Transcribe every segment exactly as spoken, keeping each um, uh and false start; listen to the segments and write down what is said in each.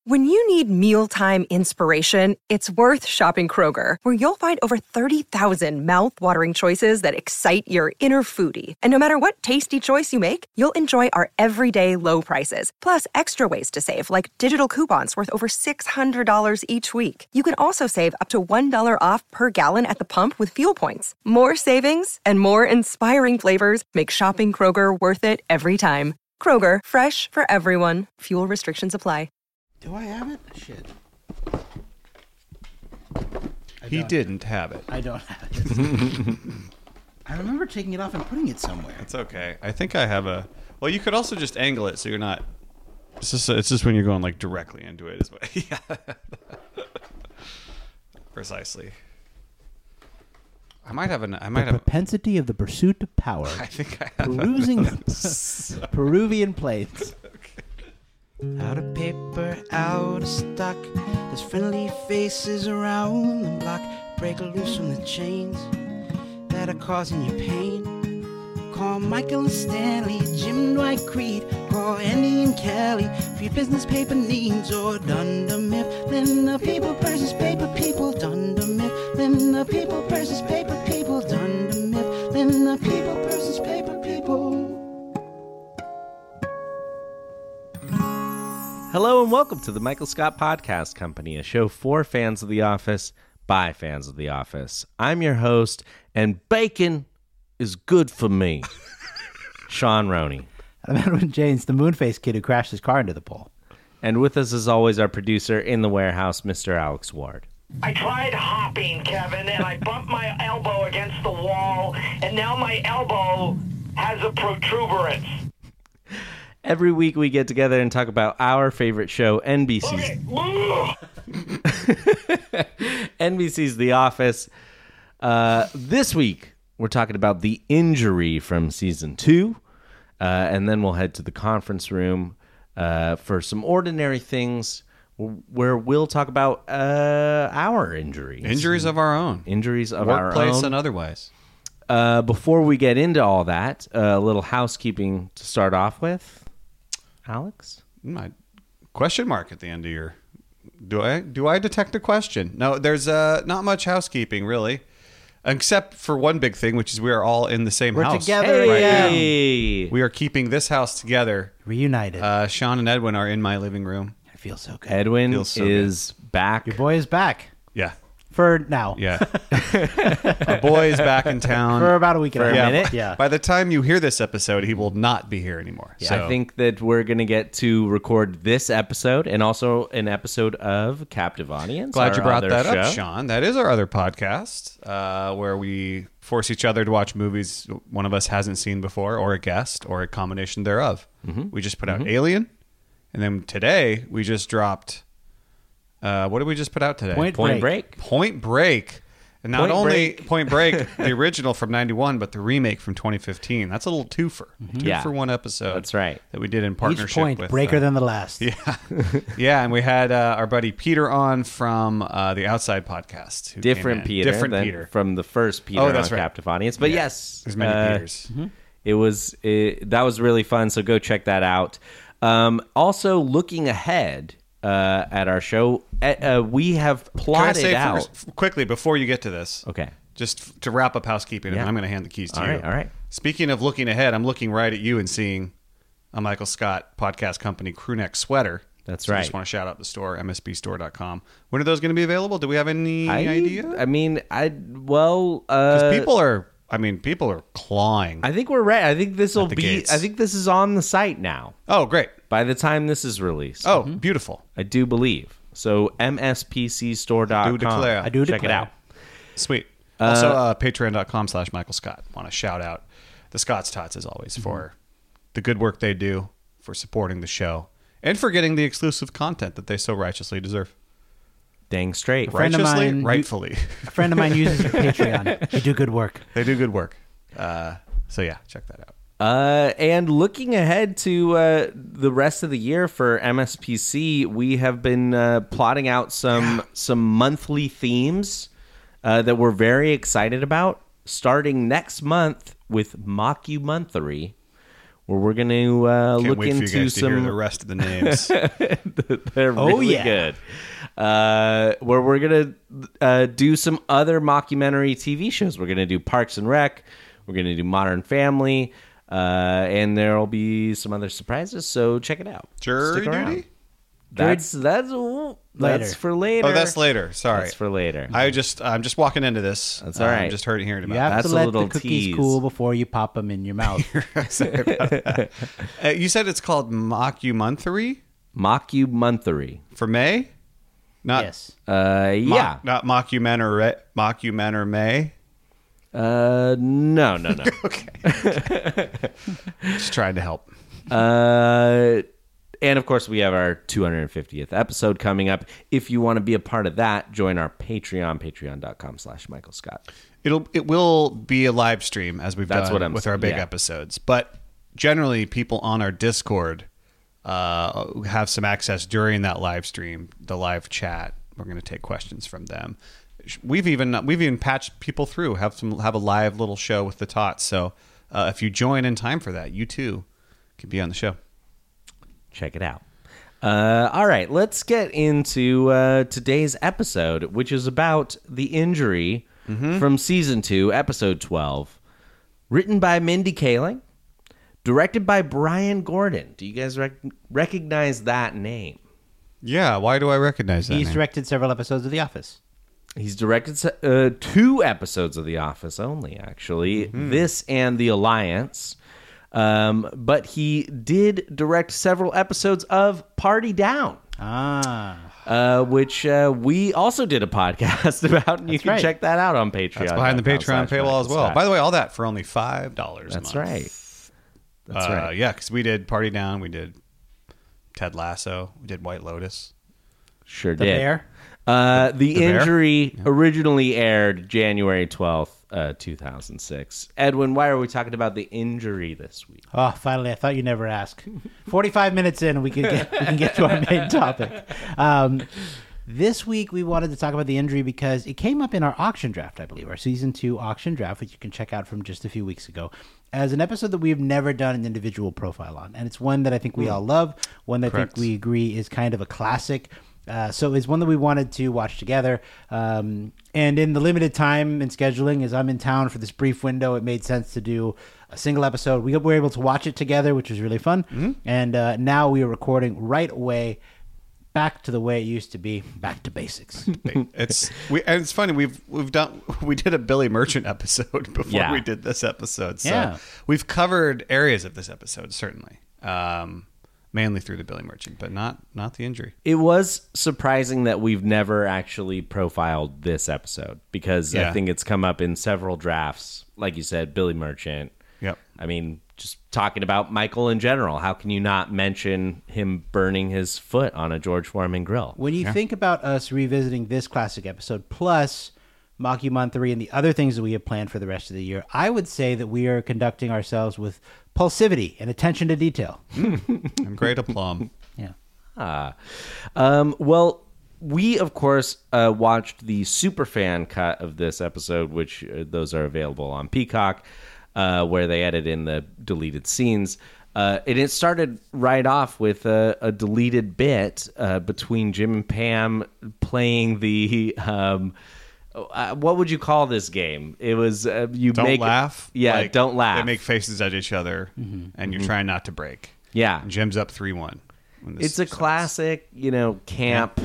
When you need mealtime inspiration, it's worth shopping Kroger, where you'll find over thirty thousand mouth-watering choices that excite your inner foodie. And no matter what tasty choice you make, you'll enjoy our everyday low prices, plus extra ways to save, like digital coupons worth over six hundred dollars each week. You can also save up to one dollar off per gallon at the pump with fuel points. More savings and more inspiring flavors make shopping Kroger worth it every time. Kroger, fresh for everyone. Fuel restrictions apply. Do I have it? Shit. I he didn't have it. I don't have it. I remember taking it off and putting it somewhere. It's okay. I think I have a... Well, you could also just angle it so you're not... It's just, it's just when you're going like directly into it. Is what, yeah. Precisely. I might have an... I might the have propensity of the pursuit of power. I think I have Perusing a... Peruvian plates. Out of paper, out of stock. There's friendly faces around the block. Break loose from the chains that are causing you pain. Call Michael and Stanley, Jim Dwight Creed. Call Andy and Kelly for your business paper needs. Or Dunder Mifflin, the people versus paper people. Dunder Mifflin, the people versus paper people. Dunder Mifflin, the people versus paper people. Hello and welcome to the Michael Scott Podcast Company, a show for fans of The Office by fans of The Office. I'm your host, and bacon is good for me. Sean Roney. I'm Edwin James, the moon-faced kid who crashed his car into the pole. And with us, as always, our producer in the warehouse, Mister Alex Ward. I tried hopping, Kevin, and I bumped my elbow against the wall, and now my elbow has a protuberance. Every week we get together and talk about our favorite show, N B C's. Okay. N B C's The Office. Uh, this week, we're talking about the injury from season two, uh, and then we'll head to the conference room uh, for some ordinary things where we'll talk about uh, our injuries. Injuries of our own. Injuries of our own. Workplace and otherwise. Uh, before we get into all that, uh, a little housekeeping to start off with. Alex? My question mark at the end of your... Do I do I detect a question? No, there's uh, not much housekeeping, really. Except for one big thing, which is we are all in the same We're house. together right Hey! now. We are keeping this house together. Reunited. Uh, Sean and Edwin are in my living room. I feel so good. Edwin Feels so is back. Your boy is back. Yeah. For now. Yeah. Our boy is back in town. For about a week and For a a half. minute? Yeah. By the time you hear this episode, he will not be here anymore. So I think that we're going to get to record this episode and also an episode of Captive Audience. glad you our brought other that up, show. Sean. That is our other podcast uh, where we force each other to watch movies one of us hasn't seen before, or a guest, or a combination thereof. Mm-hmm. We just put out mm-hmm. Alien, and then today we just dropped... Uh, what did we just put out today? Point, Point Break. Break. Point Break. And not Point only Break. Point Break, the original from ninety-one, but the remake from twenty fifteen. That's a little twofer. Mm-hmm. Two Yeah. for one episode. That's right. That we did in partnership Each point with... breaker uh, than the last. Yeah. Yeah, and we had uh, our buddy Peter on from uh, the Outside Podcast. who Different came in. Peter Different than Peter. from the first Peter Oh, that's on right. Captive Audience. But Yeah. yes, There's many uh, Peters. It was it, that was really fun. So go check that out. Um, also, looking ahead uh, at our show, uh, we have Can I plotted say out. first, quickly, before you get to this, Okay. just to wrap up housekeeping, and Yeah. then I'm going to hand the keys to All you. right. All right. Speaking of looking ahead, I'm looking right at you and seeing a Michael Scott Podcast Company crewneck sweater. That's so I right. just want to shout out the store, m s b store dot com. When are those going to be available? Do we have any I, idea? I mean, I well, uh, Because people are, I mean, people are clawing. I think we're right. I think this will At the be. gates. I think this is on the site now. Oh, great. By the time this is released. Oh, beautiful. I do believe. So m s p c store dot com. Do declare. I do Check declare. it out. Sweet. Also, uh, patreon dot com slash Michael Scott. Want to shout out the Scott's Tots, as always, for the good work they do, for supporting the show, and for getting the exclusive content that they so righteously deserve. Dang straight. friend of Righteously, mine- rightfully. A friend of mine uses your Patreon. You do good work. They do good work. Uh, so, yeah, check that out. Uh, and looking ahead to uh, the rest of the year for M S P C, we have been uh, plotting out some some monthly themes uh, that we're very excited about. Starting next month with Mockumentary, where we're going to uh, Can't look wait for you into guys to hear some. the rest of the names. They're Oh, really yeah. good. Uh, where we're going to uh, do some other mockumentary T V shows. We're going to do Parks and Rec. We're going to do Modern Family. Uh, and there will be some other surprises, so check it out. Jury Stick around. duty? That's that's ooh, Later. that's for later. Oh, that's later. Sorry. That's for later. I just I'm just walking into this. That's all right. I'm just heard, hearing about You have That's to a let little the cookies tease. cool before you pop them in your mouth. it. Sorry about that. Uh, you said it's called Mockumentary Mockumentary. for May? Not Yes. Uh, mock- yeah. not Mockumentary Mockumentary May. Uh, no, no, no. Just trying to help. uh, and of course, we have our two hundred fiftieth episode coming up. If you want to be a part of that, join our Patreon, patreon.com slash Michael Scott. It'll it will be a live stream as we've That's done what I'm with saying, our big yeah. episodes. But generally, people on our Discord uh, have some access during that live stream, the live chat. We're going to take questions from them. We've even we've even patched people through. Have some have a live little show with the Tots. So uh, if you join in time for that, you too can be on the show. Check it out. Uh, all right, let's get into uh, today's episode, which is about the injury from season two, episode twelve, written by Mindy Kaling, directed by Brian Gordon. Do you guys rec- recognize that name? Yeah, why do I recognize that? He's name? directed several episodes of The Office. He's directed se- uh, two episodes of The Office only, actually. This and The Alliance. Um, but he did direct several episodes of Party Down, Ah. uh, which uh, we also did a podcast about, and you That's can right. check that out on Patreon. That's behind the Patreon paywall as well. By the way, all that for only five dollars. That's a month. right. That's uh, right. Yeah, because we did Party Down, we did Ted Lasso, we did White Lotus. Sure The did. Bear? Uh, the, The Bear? injury originally aired January twelfth, uh, two thousand six. Edwin, why are we talking about the injury this week? Oh, finally! I thought you'd never ask. Forty-five minutes in, we could get we can get to our main topic. Um, this week, we wanted to talk about the injury because it came up in our auction draft, I believe, our season two auction draft, which you can check out from just a few weeks ago, as an episode that we've never done an individual profile on, and it's one that I think we all love, one that I Correct. think we agree is kind of a classic. Uh, so it's one that we wanted to watch together. Um, and in the limited time and scheduling, as I'm in town for this brief window, it made sense to do a single episode. We were able to watch it together, which was really fun. Mm-hmm. And uh, now we are recording right away, back to the way it used to be, back to basics. It's we and it's funny we've we've done we did a Billy Merchant episode before Yeah. we did this episode. So Yeah. we've covered areas of this episode certainly. Um, mainly through the Billy Merchant, but not not the injury. It was surprising that we've never actually profiled this episode because I Yeah. think it's come up in several drafts. Like you said, Billy Merchant. Yep. I mean, just talking about Michael in general. How can you not mention him burning his foot on a George Foreman grill? When you think about us revisiting this classic episode, plus Mockumentary and the other things that we have planned for the rest of the year, I would say that we are conducting ourselves with pulsivity and attention to detail. And great aplomb. Yeah. Ah. Um, well, we, of course, uh, watched the superfan cut of this episode, which uh, those are available on Peacock, uh, where they edit in the deleted scenes. Uh, and it started right off with a, a deleted bit uh, between Jim and Pam playing the... Um, uh, what would you call this game? It was... Uh, you Don't make laugh. Yeah, Like, don't laugh. They make faces at each other, and you're trying not to break. Yeah. And Jim's up three one. It's a classic, you know, camp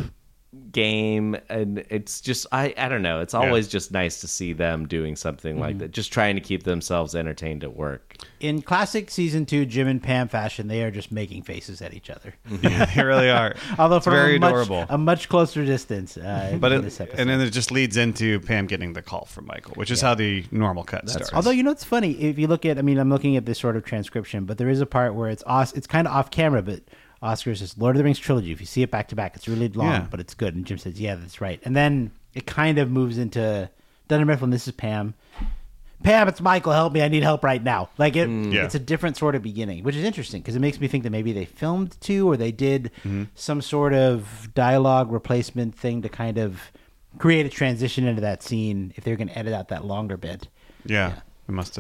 game, and it's just I I don't know. It's always just nice to see them doing something like that, just trying to keep themselves entertained at work. In classic season two Jim and Pam fashion, they are just making faces at each other. Yeah, they really are. Although It's from very a much, adorable. a much closer distance. Uh, But in it, this episode. and then it just leads into Pam getting the call from Michael, which is how the normal cut starts. Although, you know, it's funny if you look at. I mean, I'm looking at this sort of transcription, but there is a part where it's Os- it's kind of off camera, but Oscar says Lord of the Rings trilogy. If you see it back to back, it's really long, Yeah. but it's good. And Jim says, "Yeah, that's right." And then it kind of moves into Dunder Mifflin. This is Pam. Pam, it's Michael. Help me! I need help right now. Like it, Yeah. it's a different sort of beginning, which is interesting because it makes me think that maybe they filmed two or they did some sort of dialogue replacement thing to kind of create a transition into that scene if they're going to edit out that longer bit. Yeah, we must have.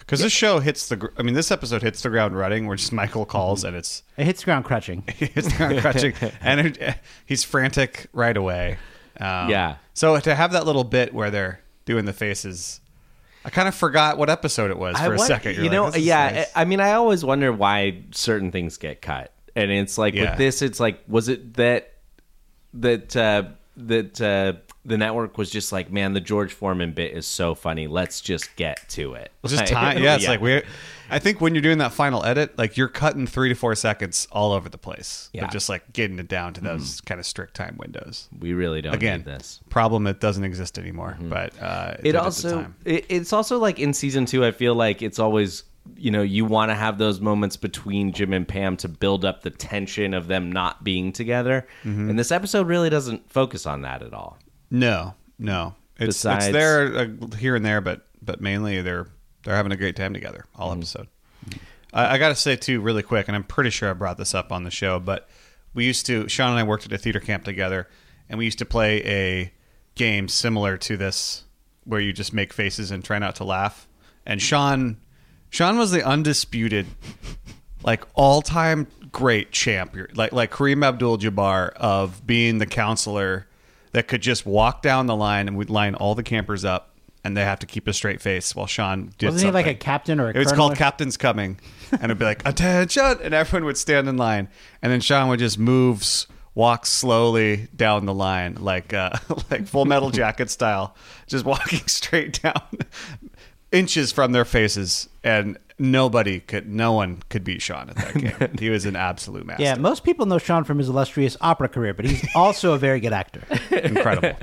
Because this show hits the, gr- I mean, this episode hits the ground running where just Michael calls and it's, It hits the ground crutching. it hits the ground crutching and it, he's frantic right away. Um, Yeah. So to have that little bit where they're doing the faces, I kind of forgot what episode it was for I a wonder- second. You're you like, know, this is yeah. nice. I I mean, I always wonder why certain things get cut, and it's like Yeah. with this, it's like, was it that that uh, that uh, the network was just like, man, the George Foreman bit is so funny. Let's just get to it. Just Like- time. Yeah, it's like we. I think when you're doing that final edit, like you're cutting three to four seconds all over the place, Yeah. but just like getting it down to those kind of strict time windows. we really don't Again, need this. problem it doesn't exist anymore, but uh, it, It did at the also time. it, it's also like in season two, I feel like it's always, you know, you want to have those moments between Jim and Pam to build up the tension of them not being together, Mm-hmm. and this episode really doesn't focus on that at all. No, no, it's Besides- it's there uh, here and there, but but mainly they're they're having a great time together all Mm-hmm. episode. I, I got to say too, really quick, and I'm pretty sure I brought this up on the show, but we used to Sean and I worked at a theater camp together, and we used to play a game similar to this where you just make faces and try not to laugh. And Sean, Sean was the undisputed, like all time great champ, like like Kareem Abdul-Jabbar of being the counselor that could just walk down the line and we'd line all the campers up. And they have to keep a straight face while Sean did Wasn't something. he like a captain or a It was colonel called or- Captain's Coming. And it'd be like, attention! And everyone would stand in line. And then Sean would just move, s- walk slowly down the line, like uh, like Full Metal Jacket style, just walking straight down, inches from their faces. And nobody could, no one could beat Sean at that game. He was an absolute master. Yeah, most people know Sean from his illustrious opera career, but he's also a very good actor. Incredible.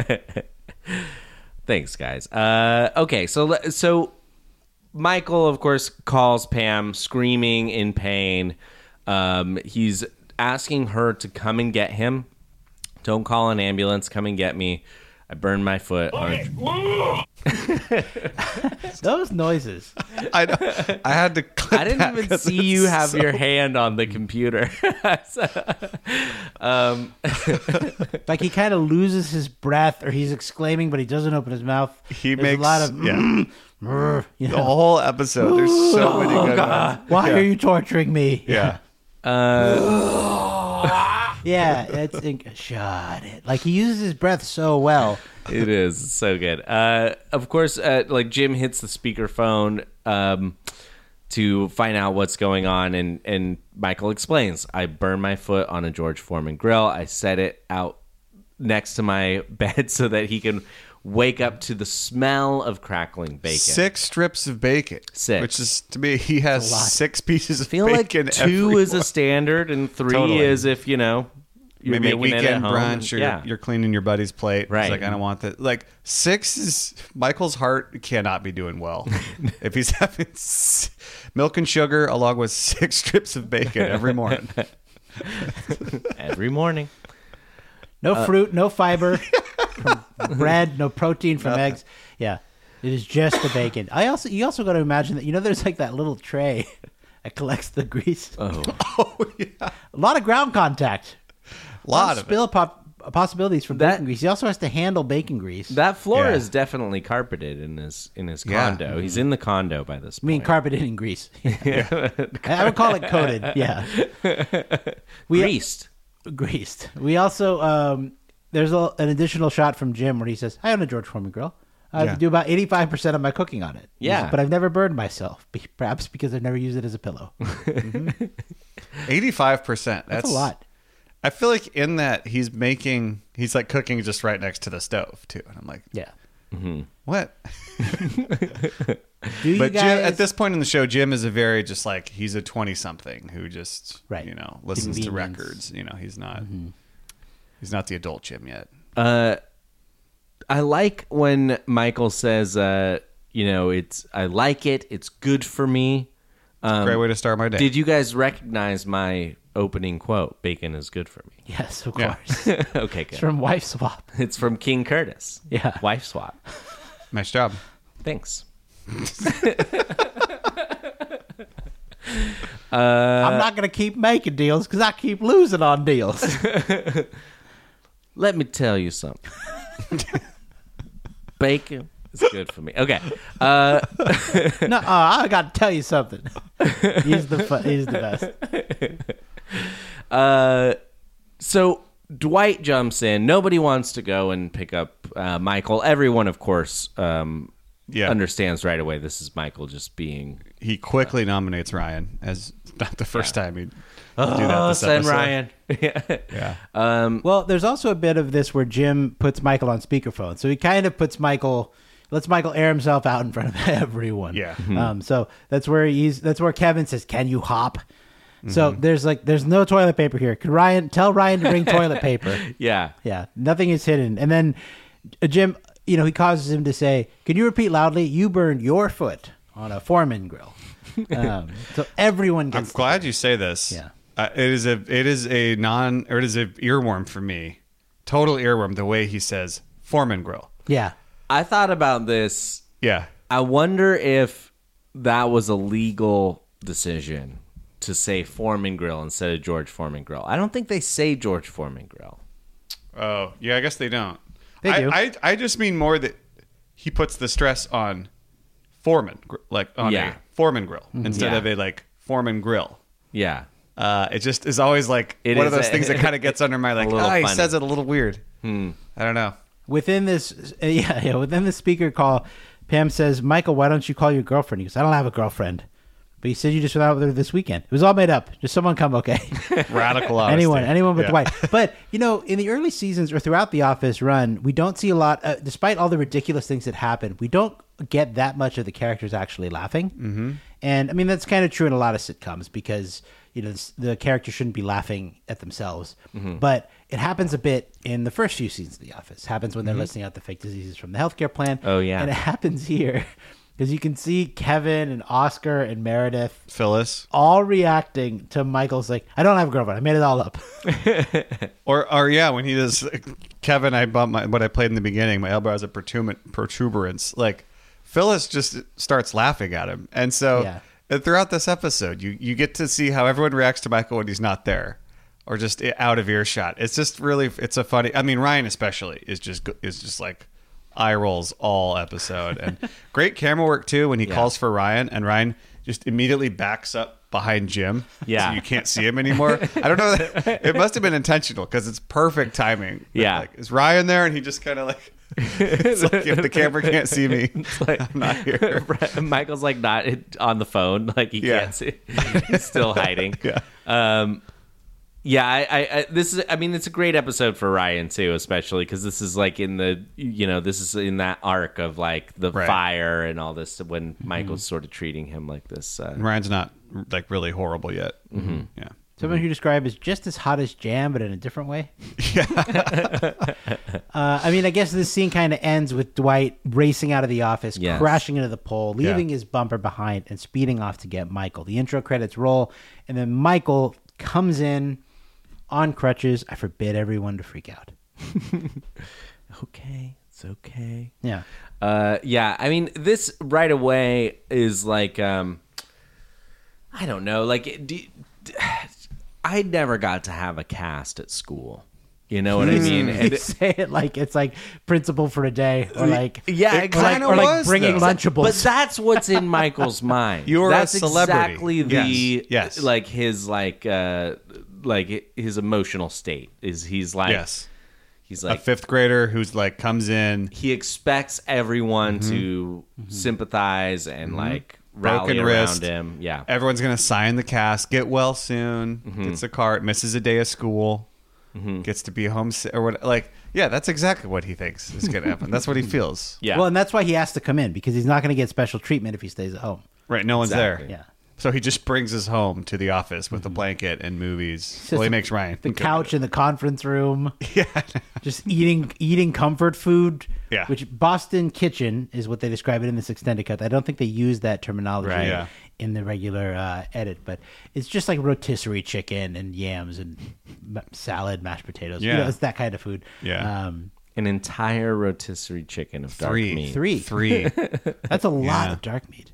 Thanks, guys. Uh, okay, so le- so Michael, of course, calls Pam screaming in pain. Um, he's asking her to come and get him. Don't call an ambulance. Come and get me. I burned my foot. On Those noises. I know. I had to clip I didn't that even 'cause see it's you have so- your hand on the computer. um, Like he kind of loses his breath or he's exclaiming, but he doesn't open his mouth. He There's makes a lot of, yeah. "Brr," you The know. whole episode. There's so many good ones. Why Yeah. are you torturing me? Yeah. Yeah, it's inc- shut it. Like he uses his breath so well. It is so good. Uh, of course, uh, like Jim hits the speakerphone um, to find out what's going on, and and Michael explains, "I burned my foot on a George Foreman grill. I set it out next to my bed so that he can wake up to the smell of crackling bacon." Six strips of bacon. Six. Which is, to me, he has six pieces of I feel like bacon. two every is a morning. standard, and three Totally. is if you know you're Maybe a making it at weekend home, brunch and- or yeah. you're, you're cleaning your buddy's plate. Right. He's like, I don't want that. Like, six is, Michael's heart cannot be doing well. If he's having s- milk and sugar along with six strips of bacon every morning. every morning. No Uh, fruit, no fiber from bread, no protein from eggs. Yeah, it is just the bacon. I also, you also got to imagine that, you know, there's like that little tray that collects the grease. Oh, Oh, yeah. A lot of ground contact. A lot of spill it. pop- possibilities from That- bacon grease. He also has to handle bacon grease. that floor Yeah. is definitely carpeted in his in his Yeah. condo. He's in the condo by this I mean, point. carpeted in grease. I I would call it coated. Yeah, we Greased. greased. We also um, there's a, an additional shot from Jim where he says, "I own a George Foreman grill. I Yeah. do about eighty-five percent of my cooking on it. Yeah. but I've never burned myself. Be- Perhaps because I've never used it as a pillow. eighty-five percent. That's, That's a lot. I feel like in that he's making, he's like cooking just right next to the stove, too. And I'm like, Yeah. what? Do you But guys? Jim, at this point in the show, Jim is a very just like he's a twenty-something who just Right. you know listens to Convenience. records. You know, he's not Mm-hmm. he's not the adult Jim yet. Uh, I like when Michael says, uh, you know, it's I like it. It's good for me. Um, Great way to start my day. Did you guys recognize my opening quote? Bacon is good for me. yes, of Yeah. course. Okay, It's good. from Wife Swap. It's from King Curtis. Yeah. Wife swap. Nice job. Thanks. I'm not going to keep making deals because I keep losing on deals. Let me tell you something. Bacon It's good for me. Okay. Uh, No, uh, I got to tell you something. He's the fu- he's the best. uh, so Dwight jumps in. Nobody wants to go and pick up uh, Michael. Everyone, of course, um, Yeah. understands right away this is Michael just being... He quickly nominates Ryan as not the first time he'd do that Oh, this send episode. Ryan. Yeah. Um, Well, there's also a bit of this where Jim puts Michael on speakerphone, so he kind of puts Michael, lets Michael air himself out in front of everyone. Yeah. Um. So that's where he's. That's where Kevin says, "Can you hop?" So there's like there's no toilet paper here. Could Ryan tell Ryan to bring toilet paper? yeah. Yeah, nothing is hidden. And then uh, Jim, you know, he causes him to say, "Can you repeat loudly? You burned your foot on a Foreman grill." Um, so everyone I'm gets. glad you say this. Yeah. Uh, it is a it is a non or it is a earworm for me. Total earworm. The way he says Foreman grill. Yeah. I thought about this. Yeah. I wonder if that was a legal decision to say Foreman Grill instead of George Foreman Grill. I don't think they say George Foreman Grill. Oh, yeah. I guess they don't. They I, do. I I just mean more that he puts the stress on Foreman, gr- like on Yeah. a Foreman grill instead Yeah. of a like Foreman grill. Yeah. Uh, it just is always like It one is of those a- things that kind of gets under my like. a little Oh, he funny. says it a little weird. I don't know. Within this, uh, yeah, yeah, within the speaker call, Pam says, "Michael, why don't you call your girlfriend?" He goes, "I don't have a girlfriend." But you said you just went out with her this weekend. It was all made up. Just someone come, okay? Radical honesty. anyone, anyone but Yeah. Dwight. But, you know, in the early seasons or throughout the Office run, we don't see a lot, uh, despite all the ridiculous things that happen, we don't get that much of the characters actually laughing. Mm-hmm. And, I mean, that's kind of true in a lot of sitcoms because, you know, this, the characters shouldn't be laughing at themselves. Mm-hmm. But it happens a bit in the first few seasons of The Office. It happens when they're listing out the fake diseases from the healthcare plan. Oh, yeah. And it happens here because you can see Kevin and Oscar and Meredith Phyllis. all reacting to Michael's like, I don't have a girlfriend. I made it all up. Or, or yeah, when he does, Kevin, I bumped my, what I played in the beginning, my elbow has a protuber- protuberance. Like, Phyllis just starts laughing at him. And so Yeah. and throughout this episode, you, you get to see how everyone reacts to Michael when he's not there or just out of earshot. It's just really, it's a funny, I mean, Ryan especially is just, is just like eye rolls all episode. And great camera work too when he Yeah. calls for Ryan and Ryan just immediately backs up behind Jim. Yeah. So you can't see him anymore. I don't know. It must have been intentional because it's perfect timing. Yeah. Like, is Ryan there? And he just kind of like, it's like if the camera can't see me, Like, I'm not here. Michael's like not on the phone. Like he Yeah. can't see. He's still hiding. Yeah. Um, yeah, I, I, I, this is, I mean, it's a great episode for Ryan too, especially because this is like in the, you know, this is in that arc of like the Right. fire and all this when Michael's sort of treating him like this. Uh, And Ryan's not like really horrible yet. Mm-hmm. Yeah. Someone who described as just as hot as jam, but in a different way. Yeah. uh, I mean, I guess this scene kind of ends with Dwight racing out of the office, Yes. crashing into the pole, leaving Yeah. his bumper behind, and speeding off to get Michael. The intro credits roll, and then Michael comes in on crutches. I forbid everyone to freak out. okay, it's okay. Yeah. Uh, yeah, I mean, this right away is like, um, I don't know, like, do, I never got to have a cast at school. You know what I mean? You And- say it like it's like principal for a day, or like yeah, It it or like, kinda or like was, bringing though. Lunchables. But that's what's in Michael's mind. You're a that's celebrity. exactly the Yes, yes. like his like uh like his emotional state is he's like Yes. he's A like fifth grader who's like comes in he expects everyone Mm-hmm. to sympathize and like rally broken around wrist. him. Yeah. Everyone's gonna sign the cast, get well soon, Mm-hmm. gets a cart, misses a day of school, gets to be home or what? Like, yeah, that's exactly what he thinks is gonna happen. That's what he feels. Yeah. Well, and that's why he has to come in, because he's not going to get special treatment if he stays at home. Right? No one's Exactly. there. Yeah. So he just brings us home to the office with a blanket and movies. Well, he makes Ryan The go couch in the conference room. Yeah. Just eating eating comfort food. Yeah. Which Boston Kitchen is what they describe it in this extended cut. I don't think they use that terminology Right. Yeah. in the regular uh, edit, but it's just like rotisserie chicken and yams and m- salad, mashed potatoes. You Yeah. know, it's that kind of food. Yeah. Um, An entire rotisserie chicken of dark Three. meat. three. Three. That's a lot Yeah. of dark meat.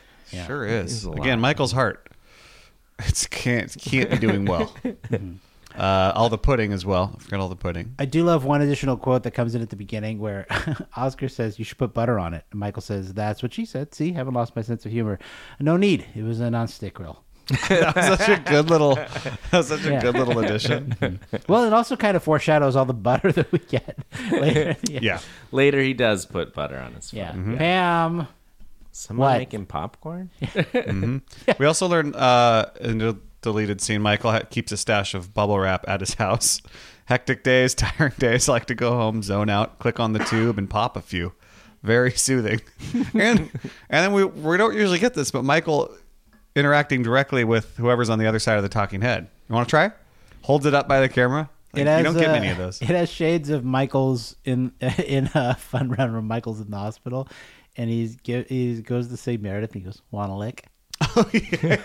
Sure It's is. a lot. Again, Michael's heart. It's can't can't be doing well. Uh, all the pudding as well. I forgot all the pudding. I do love one additional quote that comes in at the beginning where Oscar says, you should put butter on it. And Michael says, that's what she said. See, haven't lost my sense of humor. No need. It was a non-stick grill. That was such a good little, that was such a Yeah. good little addition. Well, it also kind of foreshadows all the butter that we get later. Yeah. Later, he does put butter on his food. Yeah. Pam. Someone What? making popcorn? We also learned uh, in the deleted scene, Michael ha- keeps a stash of bubble wrap at his house. Hectic days, tiring days, like to go home, zone out, click on the tube, and pop a few. Very soothing. and and then we we don't usually get this, but Michael interacting directly with whoever's on the other side of the talking head. You want to try? Holds it up by the camera. Like, It has, you don't get uh, many of those. It has shades of Michael's in in a fun run where Michael's in the hospital, and he's give, he goes to say Meredith. And he goes, "Want a lick?" Oh, yeah.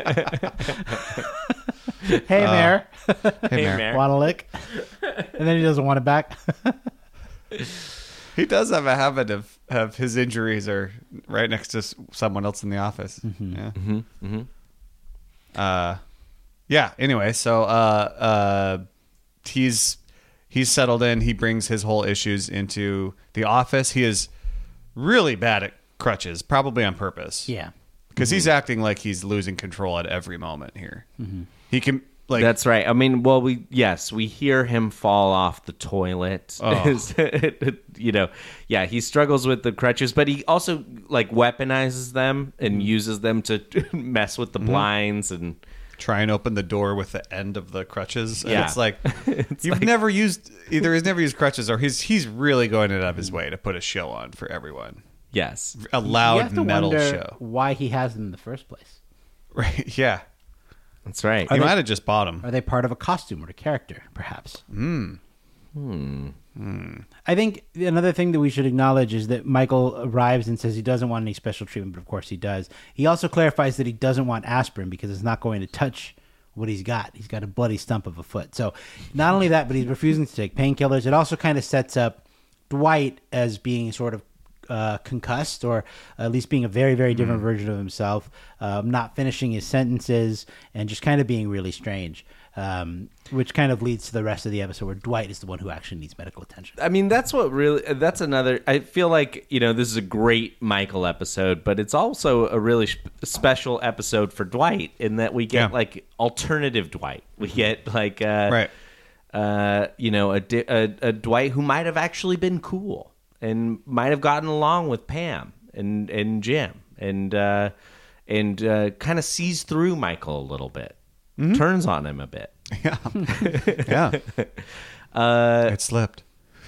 Hey, Mayor. Hey, Mayor. Mayor. Want a lick? And then he doesn't want it back. He does have a habit of, of his injuries are right next to s- someone else in the office. Yeah. Mm-hmm. Uh, yeah. Anyway, so uh, uh, he's he's settled in. He brings his whole issues into the office. He is really bad at crutches, probably on purpose. Yeah. because he's acting like he's losing control at every moment here. He can like That's right. I mean, well, we yes, we hear him fall off the toilet. Oh. You know, yeah, he struggles with the crutches, but he also like weaponizes them and uses them to mess with the blinds and. try and open the door with the end of the crutches. And Yeah. it's like It's you've like- never used either. He's never used crutches, or he's he's really going out of his way to put a show on for everyone. Yes. A You loud have to metal wonder show, why he has them in the first place. right? Yeah, That's right. he might have just bought them. Are they part of a costume or a character, perhaps? Hmm. I think another thing that we should acknowledge is that Michael arrives and says he doesn't want any special treatment, but of course he does. He also clarifies that he doesn't want aspirin because it's not going to touch what he's got. He's got a bloody stump of a foot. So not only that, but he's refusing to take painkillers. It also kind of sets up Dwight as being sort of uh, concussed, or at least being a very, very different version of himself, um, not finishing his sentences and just kind of being really strange. Um, which kind of leads to the rest of the episode where Dwight is the one who actually needs medical attention. I mean, that's what really, that's another, I feel like, you know, this is a great Michael episode, but it's also a really sh- special episode for Dwight in that we get Yeah. like alternative Dwight. We get like, uh, Right. uh, you know, a, di- a, a Dwight who might have actually been cool and might have gotten along with Pam and, and Jim and, uh, and uh, kind of sees through Michael a little bit, turns on him a bit. Yeah, yeah. Uh, it slipped.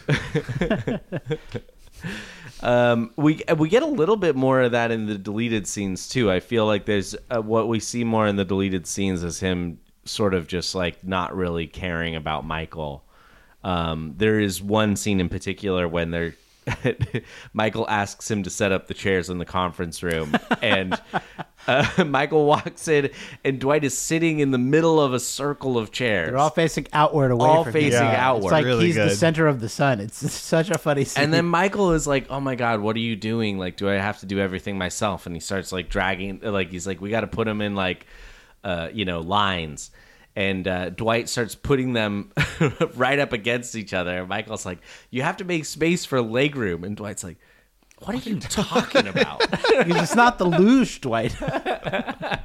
Um, we we get a little bit more of that in the deleted scenes too. I feel like there's uh, what we see more in the deleted scenes is him sort of just like not really caring about Michael. Um, there is one scene in particular when they're Michael asks him to set up the chairs in the conference room, and uh, Michael walks in, and Dwight is sitting in the middle of a circle of chairs. They're all facing outward away All from facing him. outward. It's like Really he's the good. center of the sun. It's such a funny scene. And then Michael is like, "Oh my God, what are you doing? Like, do I have to do everything myself?" And he starts like dragging, like he's like, "We got to put him in like, uh, you know, lines." And uh, Dwight starts putting them right up against each other. And Michael's like, "You have to make space for leg room." And Dwight's like, "What are you talking about?" Because it's not the luge, Dwight. Yeah,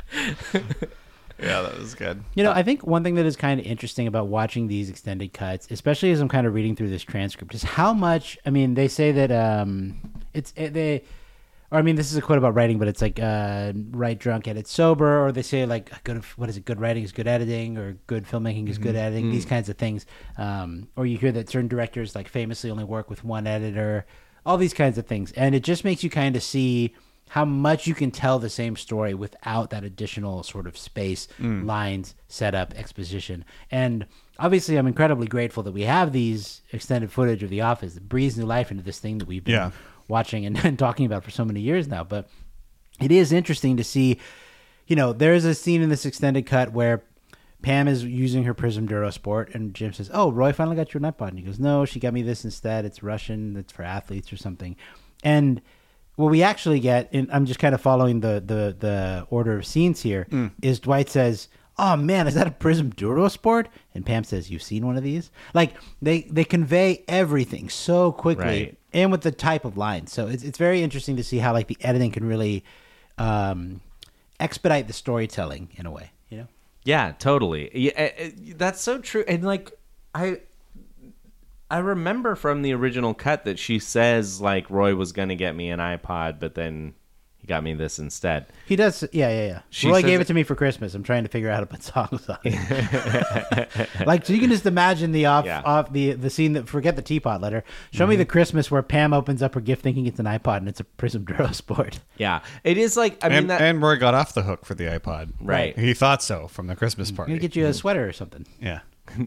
that was good. You know, I think one thing that is kind of interesting about watching these extended cuts, especially as I'm kind of reading through this transcript, is how much. I mean, they say that um, it's it, they, or I mean, this is a quote about writing, but it's like uh, write drunk, edit sober, or they say like good. What is it? Good writing is good editing, or good filmmaking is good editing. These kinds of things. Um, or you hear that certain directors like famously only work with one editor. All these kinds of things, and it just makes you kind of see how much you can tell the same story without that additional sort of space, lines, setup, exposition. And obviously, I'm incredibly grateful that we have these extended footage of The Office that breathes new life into this thing that we've been Yeah. watching and, and talking about for so many years now. But it is interesting to see, you know, there is a scene in this extended cut where Pam is using her Prism Durosport, and Jim says, "Oh, Roy finally got you an iPod." And he goes, "No, she got me this instead. It's Russian. It's for athletes or something." And what we actually get, and I'm just kind of following the the, the order of scenes here, is Dwight says, oh man, is that a Prism Durosport? And Pam says, you've seen one of these? Like they, they convey everything so quickly Right. and with the type of line. So it's, it's very interesting to see how like the editing can really um, expedite the storytelling in a way, you know? Yeah, totally. Yeah, uh, uh, that's so true. And like, I, I remember from the original cut that she says like Roy was going to get me an iPod, but then he got me this instead. He does, yeah, yeah, yeah. She Roy says gave it- it to me for Christmas. I'm trying to figure out how to put songs on it. Like, so you can just imagine the off, Yeah. off the the scene that forget the teapot letter. Show me the Christmas where Pam opens up her gift thinking it's an iPod and it's a Prism Durosport. Yeah, it is like I mean And, that and Roy got off the hook for the iPod. Right. He thought so from the Christmas I'm party. gonna get you a sweater or something. Yeah.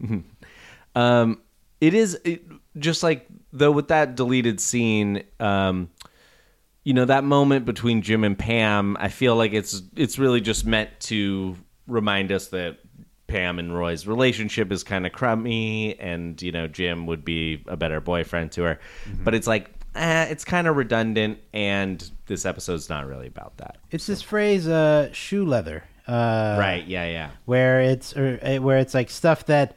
Um, it is it, just like though with that deleted scene, um, you know that moment between Jim and Pam. I feel like it's it's really just meant to remind us that Pam and Roy's relationship is kind of crummy, and you know Jim would be a better boyfriend to her. But it's like eh, it's kind of redundant, and this episode's not really about that. It's this phrase, uh, shoe leather. Uh, Right? Yeah, yeah. Where it's or, uh, where it's like stuff that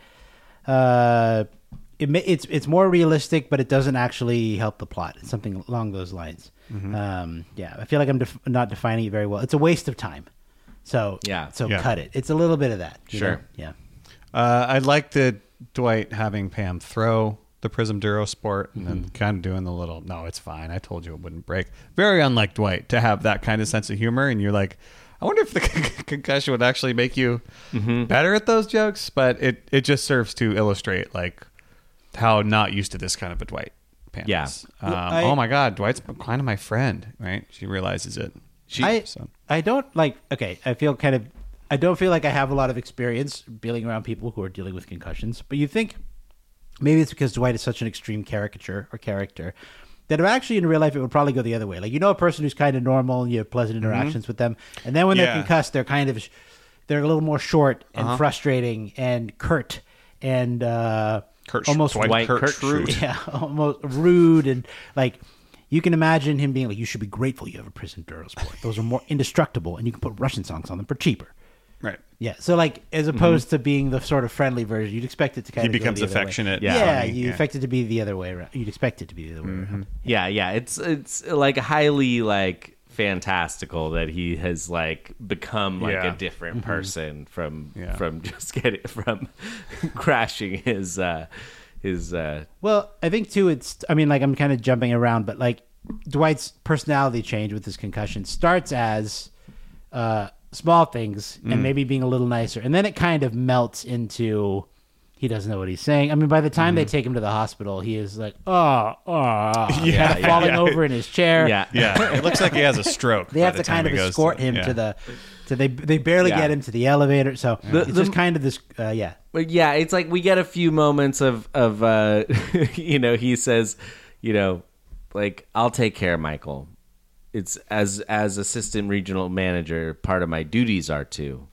uh, it ma- it's it's more realistic, but it doesn't actually help the plot. It's something along those lines. Um, yeah, I feel like I'm def- not defining it very well. It's a waste of time. So Yeah. so Yeah. cut it. It's a little bit of that. you Sure. know? Yeah. Uh, I like the Dwight having Pam throw the Prism Durosport and then kind of doing the little, no, it's fine. I told you it wouldn't break. Very unlike Dwight to have that kind of sense of humor. And you're like, I wonder if the concussion would actually make you better at those jokes. But it, it just serves to illustrate like how not used to this kind of a Dwight Pam Yeah. is. Um, I- oh my God, Dwight's kind of my friend, right? She realizes it. She, I so. I don't like. Okay, I feel kind of. I don't feel like I have a lot of experience dealing around people who are dealing with concussions. But you think maybe it's because Dwight is such an extreme caricature or character that actually in real life it would probably go the other way. Like you know a person who's kind of normal and you have pleasant interactions with them, and then when they're Yeah. concussed, they're kind of they're a little more short and frustrating and curt and uh, Kurt, almost Dwight White Kurt Kurt Schrute. Schrute. yeah, almost rude and like you can imagine him being like, "You should be grateful you have a Prism Durosport. Those are more indestructible, and you can put Russian songs on them for cheaper." Right. Yeah, so like as opposed to being the sort of friendly version, you'd expect it to kind He of go becomes the other way. affectionate. Yeah, Yeah. funny, you expect it to be the other way around. You'd expect it to be the other way around. Yeah, yeah. It's it's like highly like fantastical that he has like become like Yeah. a different person from Yeah. from just getting from crashing his uh his uh Well, I think too. It's. I mean, like I'm kind of jumping around, but like Dwight's personality change with his concussion starts as uh, small things and maybe being a little nicer, and then it kind of melts into he doesn't know what he's saying. I mean, by the time they take him to the hospital, he is like, oh, oh, Yeah, kind of falling yeah. over in his chair. yeah. Yeah, it looks like he has a stroke. They by have the to time kind of he goes escort him yeah. to the. To they they barely Yeah. get him to the elevator, so The- it's the- just kind of this. Uh, yeah, But yeah, it's like we get a few moments of of uh you know, he says, you know, like I'll take care of Michael. It's as as assistant regional manager, part of my duties are to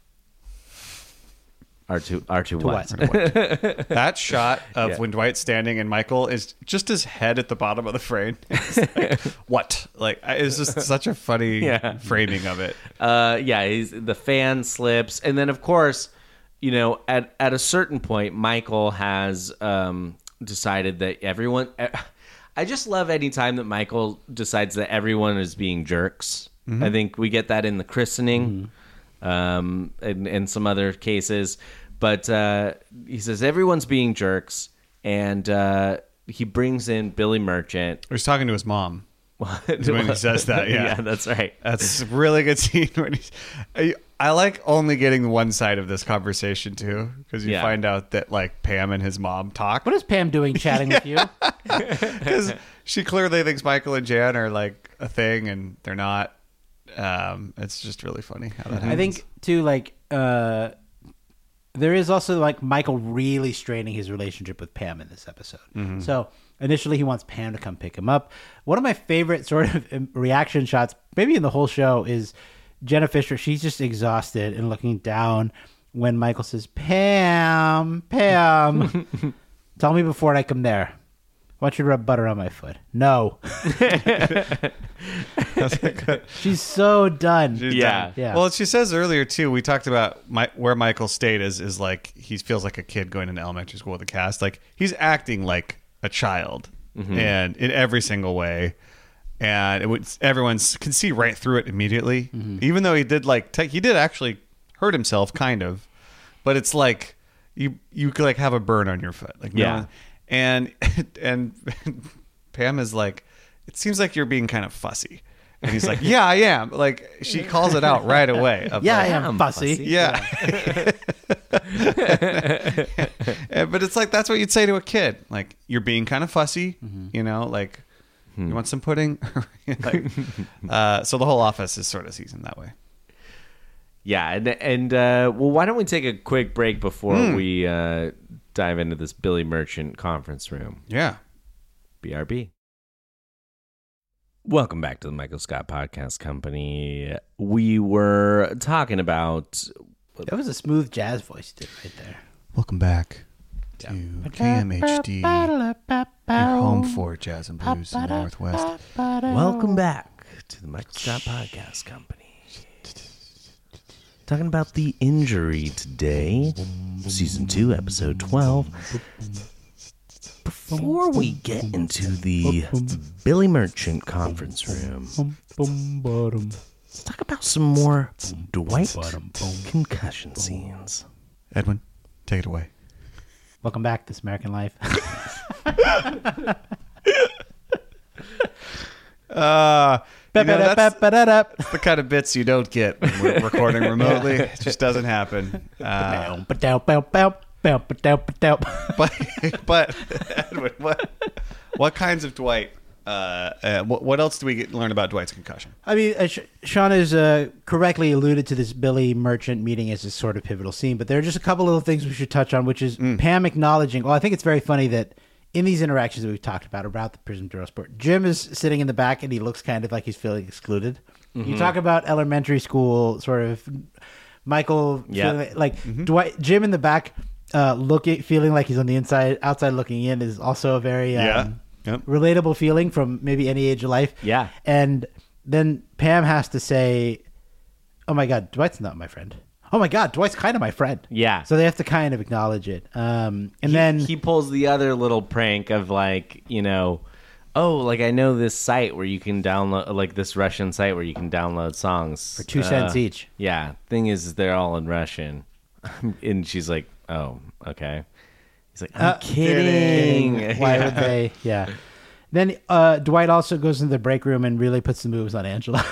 are to are to, what? what? That shot of Yeah. when Dwight's standing and Michael is just his head at the bottom of the frame. It's like, what? Like, it's just such a funny Yeah. framing of it. Uh, yeah, he's, the fan slips, and then of course, you know, at at a certain point, Michael has um, decided that everyone. I just love any time that Michael decides that everyone is being jerks. I think we get that in the christening, um, and, and some other cases. But uh, he says everyone's being jerks, and uh, he brings in Billy Merchant. He's talking to his mom when he says that. Yeah, yeah, that's right. That's a really good scene. When he's, I, I like only getting one side of this conversation too, because you Yeah. find out that like Pam and his mom talk. what is Pam doing chatting with you? Because she clearly thinks Michael and Jan are like a thing, and they're not. Um, it's just really funny how that happens. I think too, like uh, there is also like Michael really straining his relationship with Pam in this episode. So initially, he wants Pam to come pick him up. One of my favorite sort of reaction shots, maybe in the whole show, is Jenna Fisher. She's just exhausted and looking down when Michael says, "Pam, Pam, tell me before I come there." want you to rub butter on my foot. No. She's so done. She's Yeah. done. Yeah. Well, she says earlier too. We talked about my, where Michael's state is. Is like he feels like a kid going into elementary school with a cast. Like he's acting like a child, Mm-hmm. and in every single way. And it would everyone can see right through it immediately. Mm-hmm. Even though he did like te- he did actually hurt himself, kind of. But it's like you you could like have a burn on your foot, like no Yeah. one- and and Pam is like, it seems like you're being kind of fussy. And he's like, yeah, I am. Like, she calls it out right away. of Yeah, like, I am I'm fussy. fussy. Yeah. Yeah, but it's like, that's what you'd say to a kid. Like, you're being kind of fussy, you know, like, you want some pudding? Like, uh, so the whole office is sort of seasoned that way. Yeah, and and uh, well, why don't we take a quick break before Hmm. we uh, dive into this Billy Merchant conference room? Yeah. B R B. Welcome back to the Michael Scott Podcast Company. We were talking about That was a smooth jazz voice you did right there. Welcome back to K M H D, your home for jazz and blues in the Northwest. welcome back to the Michael Scott Podcast Company. Talking about the injury today, season two, episode twelve. Before we get into the Billy Merchant conference room, let's talk about some more Dwight concussion scenes. Edwin, take it away. Welcome back, This American Life. Uh, you know, that's Ba-ba-da-ba-ba-da-da. the kind of bits you don't get when we're recording remotely. It just doesn't happen. Uh, Ba-dow-bow-bow, bow-ba-dow-ba-dow. but, but Edwin, what what kinds of Dwight? Uh, uh, what, what else do we get, learn about Dwight's concussion? I mean, uh, Sh- Sean has uh, correctly alluded to this Billy Merchant meeting as a sort of pivotal scene, but there are just a couple little things we should touch on, which is Pam acknowledging. Well, I think it's very funny that in these interactions that we've talked about about the prison drill sport, Jim is sitting in the back and he looks kind of like he's feeling excluded. You talk about elementary school sort of Michael, Yeah. feeling like Dwight, Jim in the back, uh, looking, feeling like he's on the inside, outside looking in is also a very um, Yeah. Yep. relatable feeling from maybe any age of life. Yeah. And then Pam has to say, oh my God, Dwight's not my friend. Oh my God, Dwight's kind of my friend. Yeah. So they have to kind of acknowledge it. Um, and He- then he pulls the other little prank of like, you know, oh, like I know this site where you can download, like this Russian site where you can download songs for two cents Uh, each. Yeah. Thing is, is they're all in Russian. And she's like, oh, okay. He's like, I'm Uh, kidding. Why Yeah. would they? Yeah. Then uh, Dwight also goes into the break room and really puts the moves on Angela.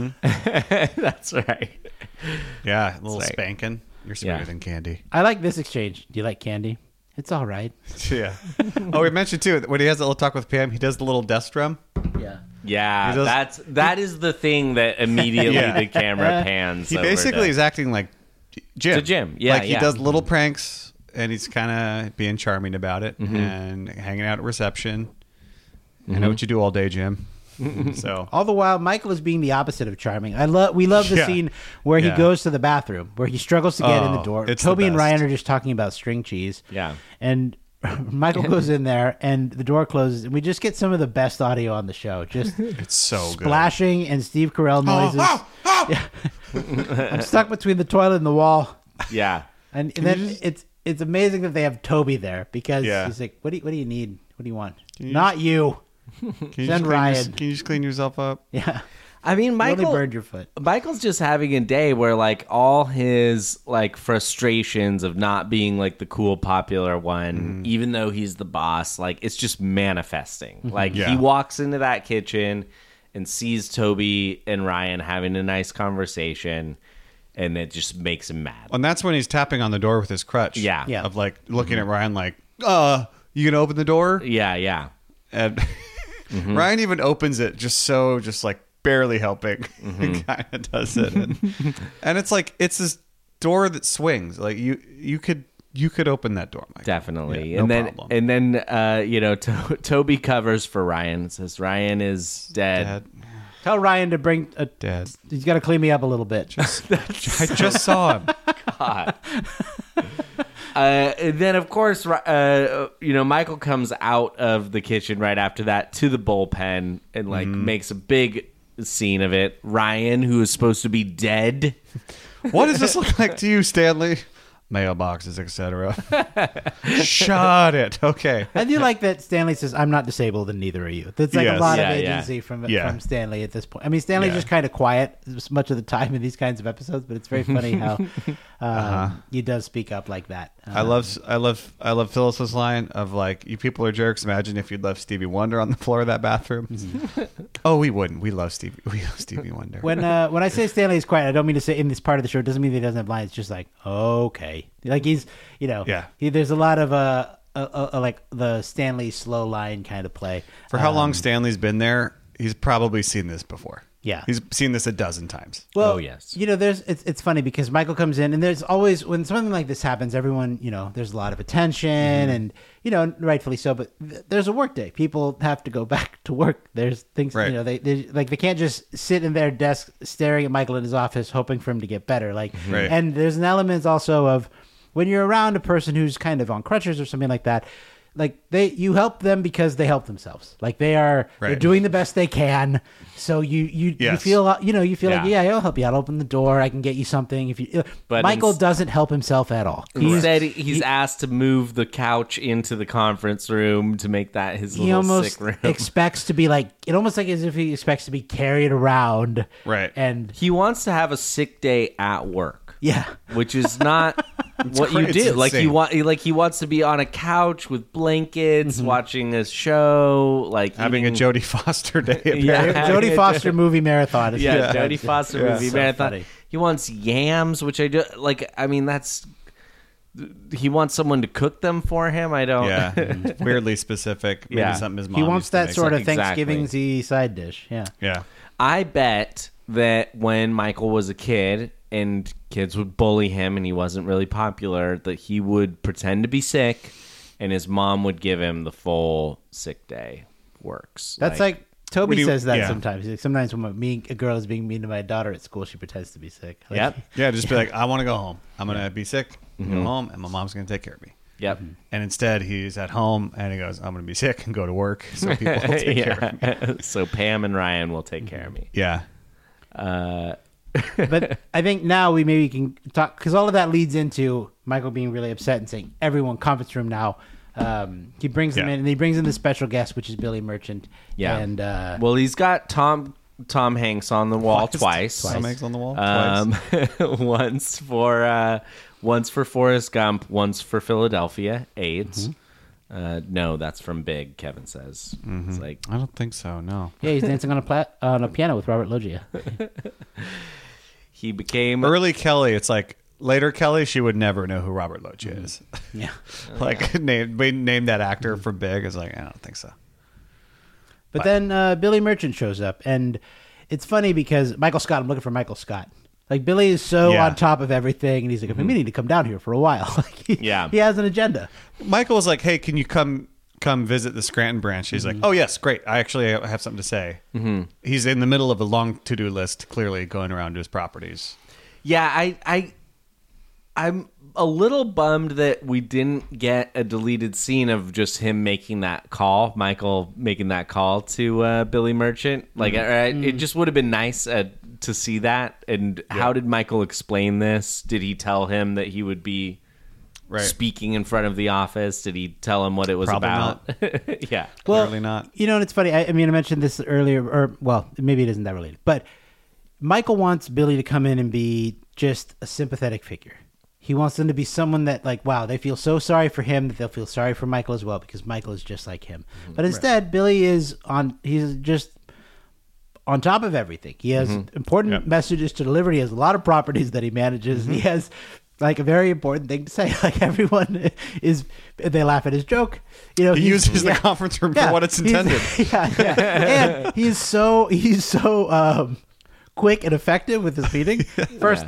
That's right. Yeah, a little right. spanking. You're sweeter Yeah. than candy. I like this exchange. Do you like candy? It's all right. Yeah. Oh, we mentioned too when he has a little talk with Pam, he does the little desk drum. Yeah. Yeah, He does- that's that is the thing that immediately Yeah. the camera pans. He over basically to. is acting like Jim. To Jim, yeah, Like he yeah. does little pranks and he's kind of being charming about it and hanging out at reception. I know what you do all day, Jim. So All the while, Michael is being the opposite of charming. I love. We love the Yeah. scene where he Yeah. goes to the bathroom, where he struggles to get in the Oh, door. it's the Toby and best. Ryan are just talking about string cheese. Yeah. And Michael goes in there, and the door closes, and we just get some of the best audio on the show. Just it's so good. splashing and Steve Carell noises. oh, Yeah. I'm stuck between the toilet and the wall, Yeah. and, and then it's it's amazing that they have Toby there because Yeah. he's like, "What do you, what do you need? What do you want? you Not you." Can you, Send just clean your- Ryan. can you just clean yourself up? Yeah. I mean, You Michael only burned your foot. Michael's just having a day where like all his like frustrations of not being like the cool popular one, even though he's the boss, like it's just manifesting. Like Yeah. he walks into that kitchen and sees Toby and Ryan having a nice conversation, and it just makes him mad. And that's when he's tapping on the door with his crutch. Yeah. Yeah. Of like looking at Ryan like, uh, you gonna open the door? Yeah, yeah. And Ryan even opens it just so, just like barely helping. He kind of does it, and, and it's like it's this door that swings. Like you, you could, you could open that door, Mike. Definitely. Yeah, no and then problem. and then uh, you know, to- Toby covers for Ryan. Says Ryan is dead. Dad, Tell Ryan to bring a. Dad. He's got to clean me up a little bit. I just saw him. God. Uh, and then, of course, uh, you know, Michael comes out of the kitchen right after that to the bullpen and like Mm-hmm. makes a big scene of it. Ryan, who is supposed to be dead. What does this look like to you, Stanley? Mailboxes, et cetera. Shut it. Okay. I do like that Stanley says, "I'm not disabled, and neither are you." That's like Yes. a lot Yeah, of yeah. agency from Yeah. from Stanley at this point. I mean, Stanley's Yeah. just kind of quiet much of the time in these kinds of episodes, but it's very funny how um, he does speak up like that. Uh, I love, I love, I love Phyllis's line of like, "You people are jerks. Imagine if you'd left Stevie Wonder on the floor of that bathroom." Oh, we wouldn't. We love Stevie. We love Stevie Wonder. when uh, when I say Stanley's quiet, I don't mean to say in this part of the show. It doesn't mean that he doesn't have lines. It's just like, okay, like he's, you know, Yeah. He, there's a lot of uh, uh, uh, uh, like the Stanley slow line kind of play. For how long Um, Stanley's been there, he's probably seen this before. Yeah. He's seen this a dozen times. Well, Oh, yes. You know, there's it's it's funny because Michael comes in and there's always when something like this happens, everyone, you know, there's a lot of attention and you know, rightfully so, but th- there's a work day. People have to go back to work. There's things, Right. you know, they, they like they can't just sit in their desk staring at Michael in his office hoping for him to get better. Like Right. and there's an element also of when you're around a person who's kind of on crutches or something like that, like they you help them because they help themselves. Like they are they're Right. doing the best they can. So you you, you Yes. feel you know you feel like Yeah. yeah I'll help you. I'll open the door. I can get you something if you. But Michael ins- doesn't help himself at all. Instead, he's asked to move the couch into the conference room to make that his He little almost sick room. expects to be like it almost like as if he expects to be carried around. Right. And He wants to have a sick day at work. yeah. Which is not what cra- you it's do. Like he insane. want, like he wants to be on a couch with blankets, Mm-hmm. watching a show, like Having eating- a Jodie Foster day. Yeah. apparently. Jodie Foster movie marathon. is yeah, just- Jodie Foster Yeah. movie So marathon. funny. He wants yams, which I do like. I mean, that's he wants someone to cook them for him. I don't. Yeah. Weirdly specific. Maybe Yeah. something his mom He wants used to that make. sort of Exactly. Thanksgiving side dish. Yeah. Yeah. I bet that when Michael was a kid and kids would bully him and he wasn't really popular, that he would pretend to be sick and his mom would give him the full sick day. Works. That's like, Toby Would you- says that yeah. sometimes. He's like, sometimes when me, a girl is being mean to my daughter at school, she pretends to be sick. Like, Yep. Yeah, just be like, I want to go home. I'm going to be sick, Mm-hmm. go home, and my mom's going to take care of me. Yep. And instead, he's at home and he goes, I'm going to be sick and go to work so people will take care of me. yeah. So Pam and Ryan will take care of me. Yeah. Uh, But I think now we maybe can talk because all of that leads into Michael being really upset and saying, "Everyone, conference room now." Um, he brings them Yeah. in, and he brings in the special guest, which is Billy Merchant. yeah. and uh, well, he's got Tom Tom Hanks on the wall twice. Tom Hanks on the wall Um, twice. once for uh, once for Forrest Gump, once for Philadelphia AIDS. Mm-hmm. Uh, no, that's from Big. Kevin says it's like I don't think so, no. yeah, he's dancing on a pla- on a piano with Robert Loggia. he became Early Kelly, it's like, later Kelly, she would never know who Robert Loggia Mm-hmm. is. Yeah, like, name, we named that actor for Big. It's like, I don't think so. but then uh, Billy Merchant shows up, and it's funny because Michael Scott. I'm looking for Michael Scott. Like Billy is so Yeah. on top of everything, and he's like, "I've been meaning to come down here for a while." Like, he, Yeah. he has an agenda. Michael was like, hey, can you come come visit the Scranton branch? He's Mm-hmm. like, oh, yes, great. I actually have something to say. Mm-hmm. He's in the middle of a long to-do list, clearly going around to his properties. Yeah, I, I, I'm a little bummed that we didn't get a deleted scene of just him making that call, Michael making that call to uh, Billy Merchant. Like, uh, it just would have been nice uh, to see that. And how did Michael explain this? Did he tell him that he would be Right. speaking in front of the office? Did he tell him what it was Probably about? Yeah. Well, Clearly not. You know, and it's funny. I, I mean, I mentioned this earlier, or well, maybe it isn't that related. But Michael wants Billy to come in and be just a sympathetic figure. He wants them to be someone that, like, wow, they feel so sorry for him that they'll feel sorry for Michael as well because Michael is just like him. But instead, Billy is on. He's just on top of everything. He has important Yep. messages to deliver. He has a lot of properties that he manages. He has. Like a very important thing to say. Like everyone is, they laugh at his joke. You know, He he's- uses the yeah. conference room Yeah, for what it's he's- intended. Yeah, yeah. And he's so he's so um, quick and effective with his meeting. First thing,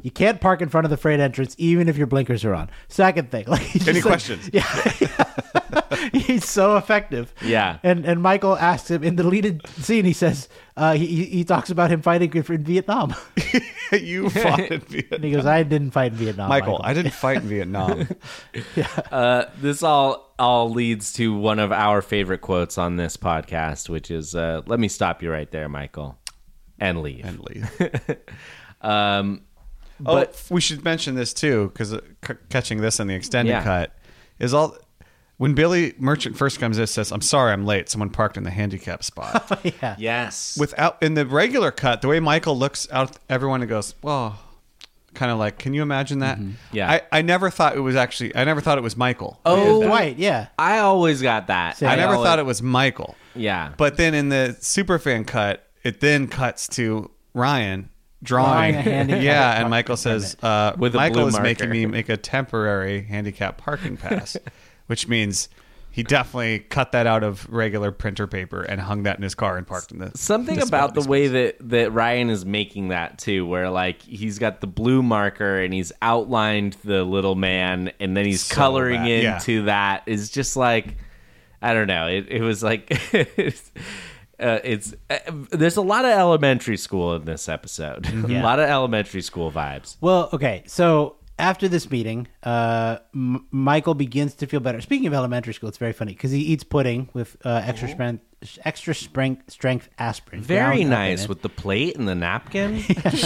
You can't park in front of the freight entrance even if your blinkers are on. Second thing, like he's Any just like- questions? Yeah, he's so effective. Yeah. and and Michael asks him in the deleted scene. He says uh, he he he talks about him fighting in Vietnam. You fought in And Vietnam. he goes, "I didn't fight in Vietnam, Michael, I didn't fight in Vietnam. Uh, this all all leads to one of our favorite quotes on this podcast, which is, uh, "Let me stop you right there, Michael, and leave." And leave. um, Oh, but we should mention this too, because c- catching this in the extended Yeah. cut is all. When Billy Merchant first comes in, and says, "I'm sorry, I'm late. Someone parked in the handicap spot." yeah, yes, Without in the regular cut, the way Michael looks out at everyone and goes, "Well," kind of like, "Can you imagine that?" Yeah. I, I never thought it was actually. I never thought it was Michael. oh, Dwight, yeah. I always got that. Same. I never always- thought it was Michael. Yeah, But then in the Superfan cut, it then cuts to Ryan drawing. Drawing a handicap yeah, parking and Michael says, uh, With a Michael blue is marker. making me make a temporary handicap parking pass, which means he definitely cut that out of regular printer paper and hung that in his car and parked in the something the about the spot. way that, that Ryan is making that too, where like he's got the blue marker and he's outlined the little man, and then he's So coloring bad, yeah. into that is just like, I don't know. It it was like it's, uh, it's uh, there's a lot of elementary school in this episode. Yeah. A lot of elementary school vibes. Well, okay, so after this meeting, uh, M- Michael begins to feel better. Speaking of elementary school, it's very funny because he eats pudding with uh, extra strength, extra strength, strength aspirin. Very ground up in nice it. with the plate and the napkin.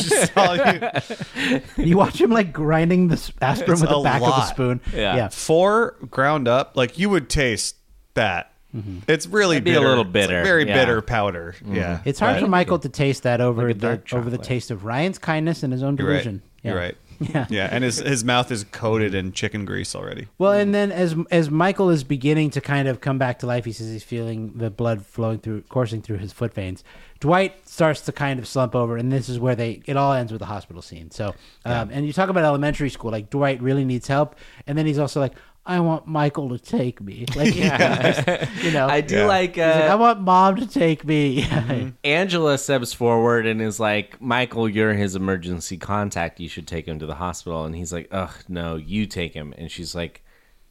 You watch him like grinding the s- aspirin It's with the a back of the lot. spoon. Yeah. yeah. Four ground up, like you would taste that. It's really It'd be a bitter. little It's like bitter, very yeah. bitter powder. Yeah, It's hard But for Michael to taste that over Like a the dark over the chocolate. taste of Ryan's kindness and his own You're right. delusion. You're Yeah. right. Yeah. Yeah, and his his mouth is coated in chicken grease already. Well, and then as as Michael is beginning to kind of come back to life, he says he's feeling the blood flowing through, coursing through his foot veins. Dwight starts to kind of slump over, and this is where they it all ends with the hospital scene. So, um, and you talk about elementary school, like Dwight really needs help, and then he's also like, I want Michael to take me, like Yeah. you know, I do Yeah. like, he's like, I uh, want mom to take me. Angela steps forward and is like, Michael, you're his emergency contact. You should take him to the hospital. And he's like, ugh, no, you take him. And she's like,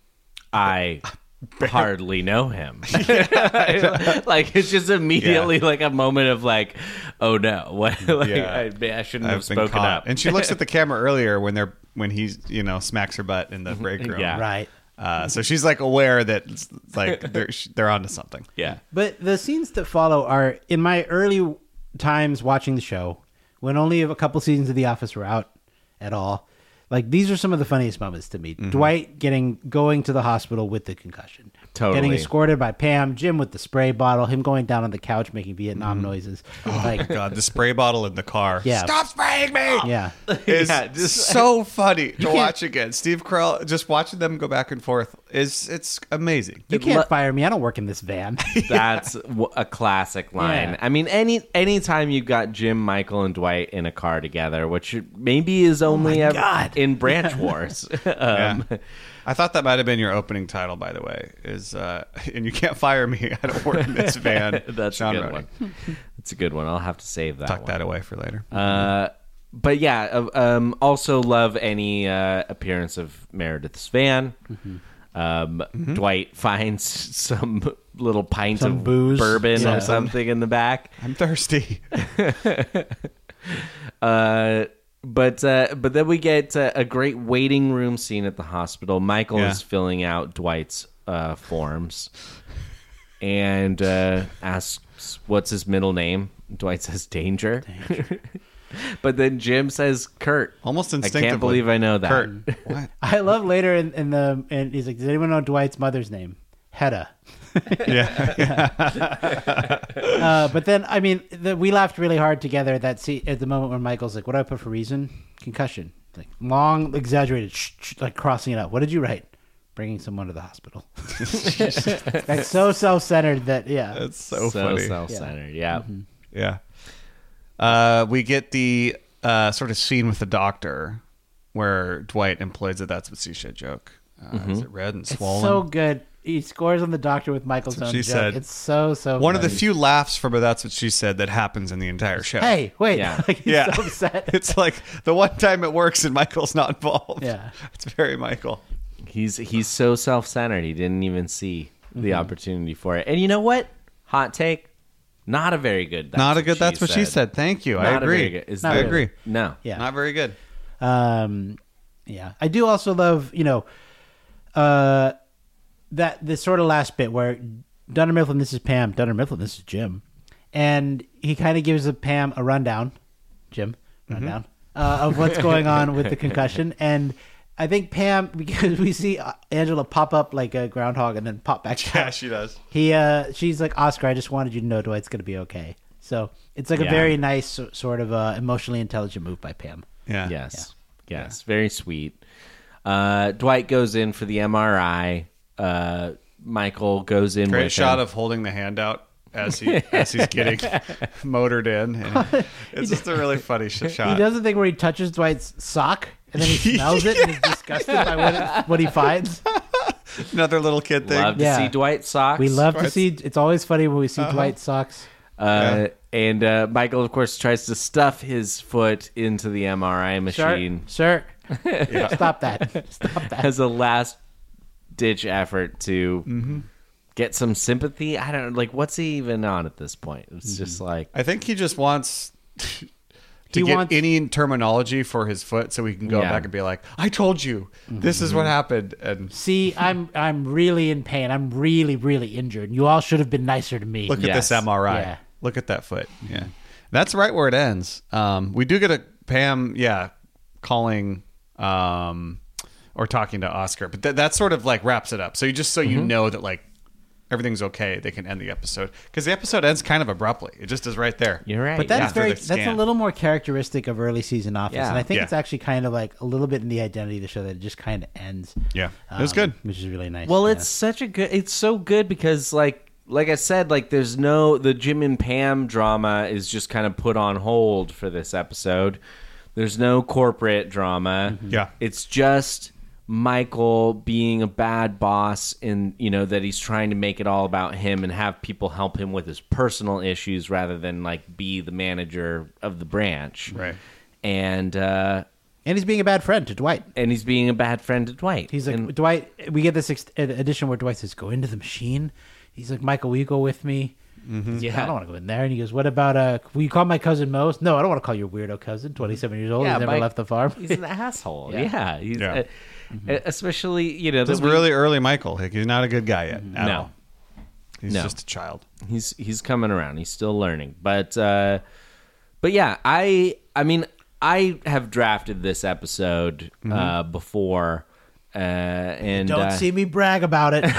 I hardly know him. Like, it's just immediately Yeah. like a moment of like, oh no, what? Like, Yeah. I, I shouldn't have I've been spoken caught. up. And she looks at the camera earlier when they're when he's you know smacks her butt in the break room. Yeah. Right. Uh, so she's like aware that it's, like they're they're onto something. Yeah. But the scenes that follow are in my early times watching the show, when only a couple seasons of The Office were out at all. Like, these are some of the funniest moments to me. Mm-hmm. Dwight getting going to the hospital with the concussion. Totally. Getting escorted by Pam, Jim with the spray bottle, him going down on the couch making Vietnam Mm-hmm. noises. Oh like, God, the spray bottle in the car. Yeah. Stop spraying me. yeah. Is Yeah, just- so funny to can't- watch again. Steve Carell, just watching them go back and forth is it's amazing. You can't lo- fire me. I don't work in this van. That's w- a classic line. Yeah. I mean, any anytime you've got Jim, Michael, and Dwight in a car together, which maybe is only ever God. in Branch Wars. um, Yeah. I thought that might have been your opening title, by the way. Is uh, and you can't fire me. I don't work in this van. That's Sean a good Ruddy. one. That's a good one. I'll have to save that. Tuck one. that away for later. Uh, but yeah, uh, um, also love any uh, appearance of Meredith's van. Um, Dwight finds some little pints Some of booze. bourbon Yeah. or something in the back. I'm thirsty. Uh, but uh, but then we get uh, a great waiting room scene at the hospital. Michael Yeah. is filling out Dwight's uh, forms and uh, asks what's his middle name. Dwight says Danger. But then Jim says Kurt. Almost I instinctively. can't believe I know that. Kurt. What? I love later in, in the, and he's like, does anyone know Dwight's mother's name? Hedda. Yeah. Uh, but then, I mean, the, we laughed really hard together at that scene, at the moment when Michael's like, what do I put for reason? Concussion. Like, long, exaggerated, shh, shh, like crossing it out. What did you write? Bringing someone to the hospital. That's so self-centered that, yeah. That's so, So funny. self-centered. Yeah. Yeah. Uh, we get the uh, sort of scene with the doctor where Dwight employs a "that's what she said" joke. Uh, Is it red and It's swollen? so good. he scores on the doctor with Michael's That's what own she joke. said. It's so so. One of the funny. few laughs from a That's What She Said that happens in the entire show. Hey, wait! Yeah. Like, he's Yeah. so upset. It's like the one time it works and Michael's not involved. Yeah. It's very Michael. He's he's so self-centered. He didn't even see the Mm-hmm. opportunity for it. And you know what? Hot take. Not a very good. That's not a what good she That's What She Said. Thank you. I Not a agree. very good- it's Not I really. agree. No. Yeah. Not very good. Um, yeah, I do also love, you know, uh, that this sort of last bit where Dunder Mifflin, this is Pam, Dunder Mifflin, this is Jim, and he kind of gives a Pam a rundown, Jim, rundown uh, of what's going on with the concussion, and I think Pam, because we see Angela pop up like a groundhog and then pop back down. Yeah, she does. He, uh, she's like, Oscar, I just wanted you to know Dwight's gonna be okay. So it's like a Yeah. very nice so- sort of uh, emotionally intelligent move by Pam. Yeah. Yes. Yes. Very sweet. Uh, Dwight goes in for the M R I. Uh, Michael goes in Great with shot him. of holding the hand out as he as he's getting motored in. And it's just a really funny sh- He shot. does the thing where he touches Dwight's sock and then he smells it and is disgusted by what, it, what he finds. Another little kid thing. Love to Yeah. see Dwight socks. We love to Dwight's- see. It's always funny when we see Dwight's socks. Uh, Yeah. And uh, Michael, of course, tries to stuff his foot into the M R I machine Sir, sir, stop that! Stop that! as a last ditch effort to Mm-hmm. get some sympathy. I don't like what's he even on at this point. It's Mm-hmm. just like I think he just wants to He get wants- any terminology for his foot so he can go Yeah. back and be like, I told you. This is what happened. And See, I'm I'm really in pain. I'm really really injured. You all should have been nicer to me. look at Yes. this M R I. Yeah. Look at that foot. Yeah. That's right where it ends. Um, we do get a Pam, yeah, calling um, or talking to Oscar, but th- that sort of like wraps it up. So you just so you know that like everything's okay, they can end the episode because the episode ends kind of abruptly. It just is right there. you're right. But that's After very the that's a scan. little more characteristic of early season Office, Yeah. and I think Yeah. it's actually kind of like a little bit in the identity of the show that it just kind of ends. Yeah, it was um, good. which is really nice. Well, yeah. it's such a good. It's so good because, like, like I said, like there's no the Jim and Pam drama is just kind of put on hold for this episode. There's no corporate drama. Yeah. it's just Michael being a bad boss, and you know that he's trying to make it all about him and have people help him with his personal issues rather than like be the manager of the branch. Right. And uh, and he's being a bad friend to Dwight. and he's being a bad friend to Dwight. He's like, And- Dwight, we get this ex- edition where Dwight says, go into the machine. He's like, Michael, will you go with me? He's like, I don't want to go in there. And he goes, what about, uh, will you call my cousin Mose? No, I don't want to call your weirdo cousin, twenty-seven years old. Yeah, He's never Mike- left the farm. He's an asshole. Yeah. Yeah, he's Yeah. uh, especially you know This is that we- really early Michael. Like, he's not a good guy yet at No. all. He's No. just a child. he's he's coming around. He's still learning, but uh, but yeah, I I mean I have drafted this episode uh, before. Uh, and Don't uh, see me brag about it.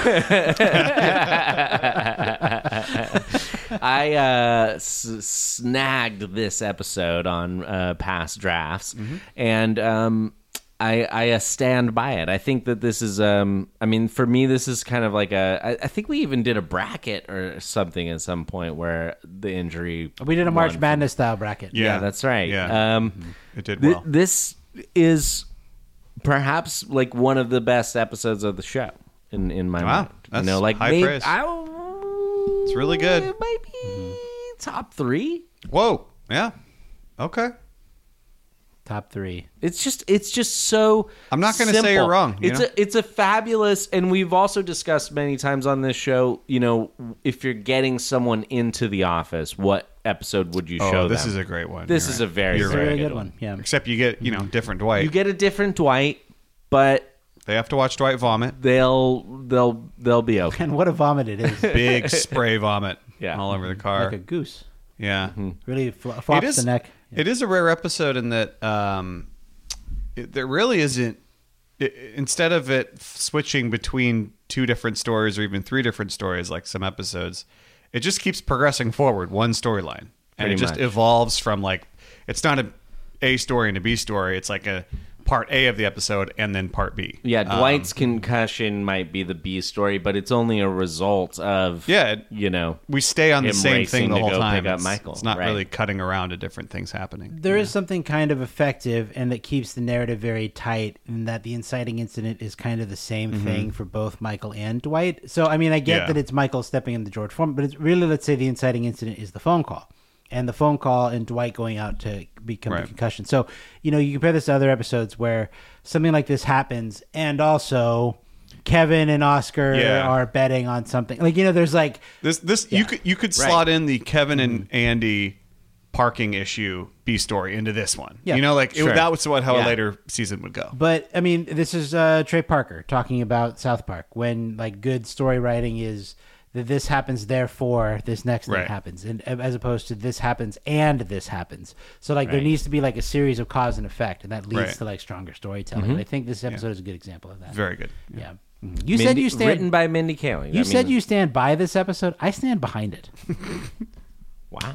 I uh, s- snagged this episode on uh, past drafts, and um, I, I uh, stand by it. I think that this is, um, I mean, for me, this is kind of like a. I, I think we even did a bracket or something at some point where the injury. We did a March won. Madness style bracket. Yeah, that's right. Yeah. Um, It did th- well. this is perhaps like one of the best episodes of the show in in my Wow, mind. that's you know, like high maybe, praise. I, It's really good. It might be top three. Whoa. Yeah. Okay. Top three. It's just it's just so. I'm not gonna say simple. you're wrong, you It's know? a it's a fabulous, and we've also discussed many times on this show. You know, if you're getting someone into the office, what episode would you Oh, show this them? is a great one. This You're is right. a very You're It's a very really good good one. one. Yeah. Except you get, you know, different Dwight. You get a different Dwight, but they have to watch Dwight vomit. they'll they'll they'll be okay. And what a vomit it is. Big spray vomit Yeah. all over the car. Like a goose. yeah. Really fl- It flops is, the neck. it is a rare episode in that um, it, there really isn't, it, instead of it switching between two different stories or even three different stories like some episodes, it just keeps progressing forward, one storyline. And Pretty it just much. evolves from like, it's not a A story and a B story. It's like a part A of the episode and then part B. Yeah, Um, Dwight's concussion might be the B story, but it's only a result of, Yeah, it- you know, we stay on the him same racing thing the to whole go time. pick up It's, Michael, it's not right. really cutting around to different things happening. There is something kind of effective and that keeps the narrative very tight, in that the inciting incident is kind of the same thing for both Michael and Dwight. So, I mean, I get Yeah. that it's Michael stepping into George Foreman, but it's really, let's say the inciting incident is the phone call. And the phone call and Dwight going out to become Right. a concussion. So, you know, you compare this to other episodes where something like this happens, and also Kevin and Oscar Yeah. are betting on something. Like, you know, there's like... This this Yeah. you could you could slot in the Kevin and Andy parking issue B story into this one. Yeah. You know, like Sure. it, that was what how Yeah. a later season would go. But I mean, this is uh, Trey Parker talking about South Park, when like good story writing is that this happens, therefore this next thing Right. happens, and as opposed to this happens and this happens. So like there Right. needs to be like a series of cause and effect, and that leads Right. to like stronger storytelling. And I think this episode is a good example of that. Very good. Yeah. You said Mindy- you stand. written by Mindy Kaling. you I said mean, you stand by this episode. I stand behind it. Wow.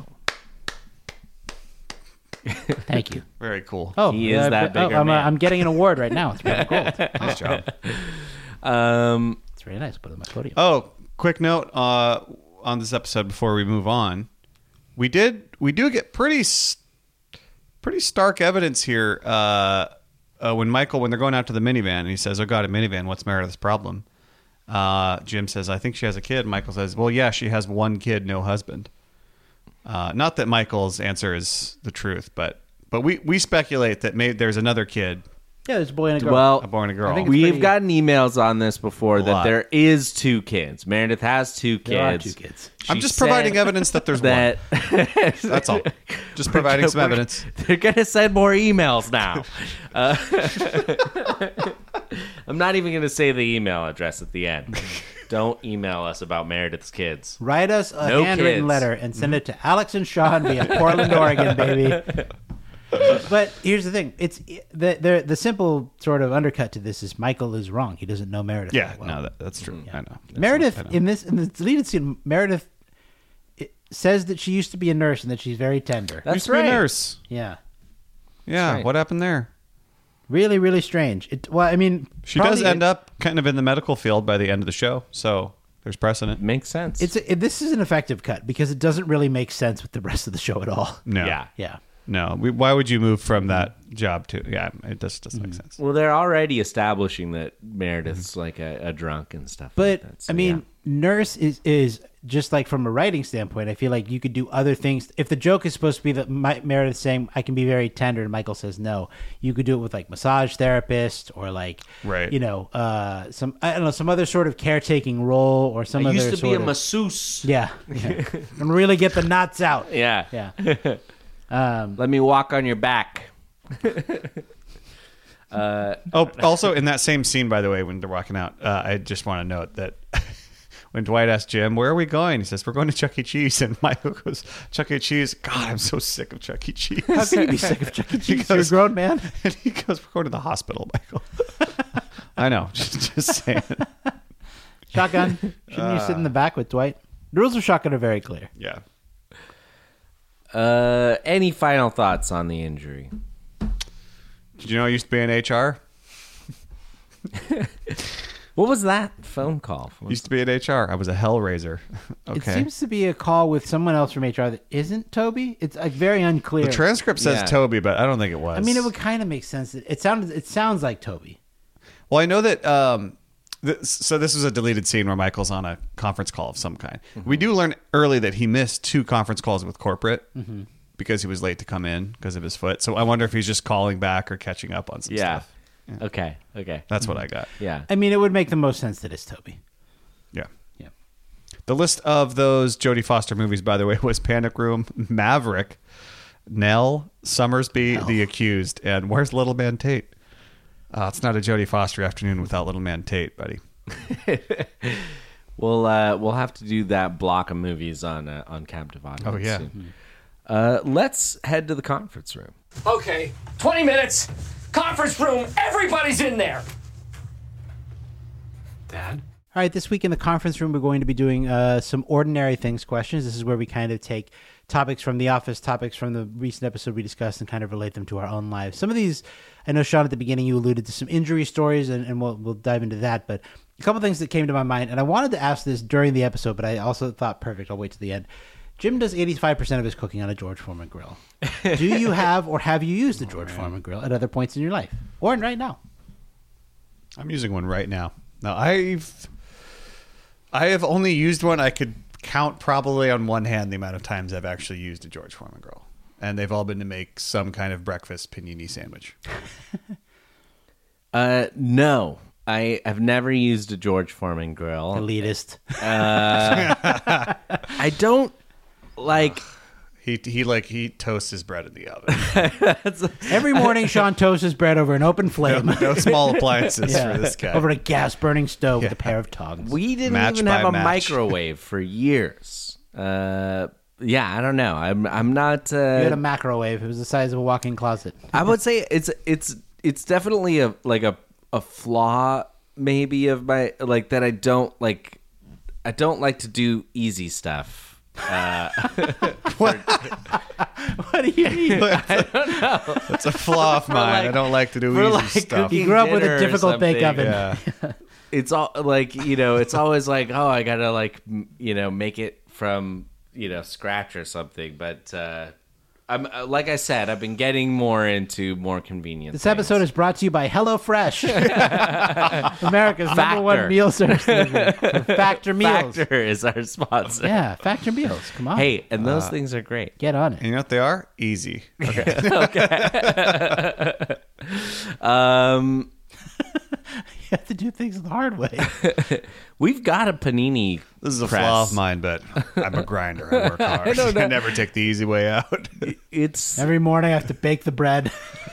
Thank you. Very cool. Oh, He is that oh, bigger I'm, uh, man. I'm getting an award right now. It's really gold. Nice job. Um, It's really nice. Put it on my podium. Oh, quick note uh, on this episode before we move on. We did we do get pretty s- pretty stark evidence here uh, uh, when Michael when they're going out to the minivan and he says, "Oh God, a minivan! What's Meredith's problem?" Uh, Jim says, "I think she has a kid." Michael says, "Well, yeah, she has one kid, no husband." Uh, not that Michael's answer is the truth, but but we, we speculate that maybe there's another kid, Yeah, there's a boy and a girl. well, a boy and a girl. I think we've pretty- gotten emails on this before that lot. there is two kids. Meredith has two kids. There are two kids. I'm She just said providing evidence that there's that one. That's all. Just providing some We're- evidence. They're gonna send more emails now. Uh, I'm not even gonna say the email address at the end. Don't email us about Meredith's kids. Write us a No handwritten kids. letter and send it to Alex and Sean via Portland, Oregon, baby. But here's the thing: it's the, the the simple sort of undercut to this is Michael is wrong. He doesn't know Meredith. Yeah, that well. no, that, that's true. I know. That's- Meredith I know. in this in the deleted scene, Meredith it says that she used to be a nurse and that she's very tender. That's used to be right. a nurse. Yeah, Yeah, right. what happened there? really, really strange. It, well, I mean, She does probably end it- up kind of in the medical field by the end of the show, so there's precedent. Makes sense. It's a, it, this is an effective cut because it doesn't really make sense with the rest of the show at all. No, yeah. Yeah. no. We, why would you move from that job to? Yeah, it just doesn't make sense. Well, they're already establishing that Meredith's like a, a drunk and stuff. But like that, so I mean, yeah. nurse is is just like from a writing standpoint. I feel like you could do other things. If the joke is supposed to be that My, Meredith saying I can be very tender, and Michael says no, you could do it with like massage therapist or like Right. you know, uh, some I don't know, some other sort of caretaking role or some I other used to be sort a of, masseuse. yeah, yeah. and really get the knots out. Yeah. Yeah. Um, Let me walk on your back. Oh, also in that same scene, by the way, when they're walking out, uh, I just want to note that when Dwight asks Jim, "Where are we going?" he says, "We're going to Chuck E. Cheese," and Michael goes, "Chuck E. Cheese? God, I'm so sick of Chuck E. Cheese." how can you be sick of Chuck E. Cheese? You're a Because- grown man. And he goes, "We're going to the hospital, Michael." I know, just, just saying. Shotgun. Shouldn't you sit in the back with Dwight? The rules of shotgun are very clear. Yeah. Uh, any final thoughts on the injury? Did you know I used to be in H R? What was that phone call? Used to be in H R. I was a hellraiser. It Okay. seems to be a call with someone else from H R that isn't Toby. It's like very unclear. The transcript says Yeah. Toby, but I don't think it was. I mean, it would kind of make sense. It, it sounded. It sounds like Toby. Well, I know that. Um, th- so this was a deleted scene where Michael's on a conference call of some kind. Mm-hmm. We do learn early that he missed two conference calls with corporate Mm-hmm. because he was late to come in because of his foot. So I wonder if he's just calling back or catching up on some Yeah. stuff. Okay. Okay. That's what I got. Yeah. I mean, it would make the most sense that it's Toby. Yeah. Yeah. The list of those Jodie Foster movies, by the way, was Panic Room, Maverick, Nell, Summersby, The Accused, and Where's Little Man Tate? Uh, it's not a Jodie Foster afternoon without Little Man Tate, buddy. We'll uh, we'll have to do that block of movies on uh, on Captive Audience. Oh, yeah. soon. Uh, let's head to the conference room. Okay, twenty minutes. Conference room. Everybody's in there. Dad? All right, this week in the conference room, we're going to be doing uh, some ordinary things questions. This is where we kind of take topics from The Office, topics from the recent episode we discussed, and kind of relate them to our own lives. Some of these, I know, Sean, at the beginning, you alluded to some injury stories, and, and we'll, we'll dive into that. But a couple things that came to my mind, and I wanted to ask this during the episode, but I also thought, perfect, I'll wait to the end. Jim does eighty-five percent of his cooking on a George Foreman grill. Do you have or have you used a George Foreman grill at other points in your life? Or right now? I'm using one right now. Now, I've I have only used one. I could count probably on one hand the amount of times I've actually used a George Foreman grill. And they've all been to make some kind of breakfast panini sandwich. uh, no. I have never used a George Foreman grill. Elitist. Uh, I don't like... He he like he toasts his bread in the oven. Every morning, Sean toasts his bread over an open flame. No, no small appliances Yeah. for this guy. Over a gas-burning stove with a pair of tongs. We didn't Match even by have a match. microwave for years. Uh, yeah, I don't know. I'm I'm not. You had a Uh, microwave. It was the size of a walk-in closet. I would say it's it's it's definitely a like a a flaw maybe of my like that. I don't like. I don't like to do easy stuff. Uh, What do you mean? It's a flaw of mine. like- I don't like to do for easy like stuff. cooking You grew up with dinner a or difficult bake something. oven. Yeah. It's all like, you know, it's always like, oh, I gotta like, m- you know, make it from, you know, scratch or something. But uh, I'm uh, like I said, I've been getting more into more convenient. This things. episode is brought to you by HelloFresh, America's number Factor. one meal service delivery. Factor meals. Factor is our sponsor. Yeah, Factor meals. Come on. Hey, and those things are great. Get on it. And you know what they are? Easy. Um, You have to do things the hard way. we've got a panini. This is a press. flaw of mine, but I'm a grinder. I work hard. I, don't know. never take the easy way out. It's Every morning I have to bake the bread.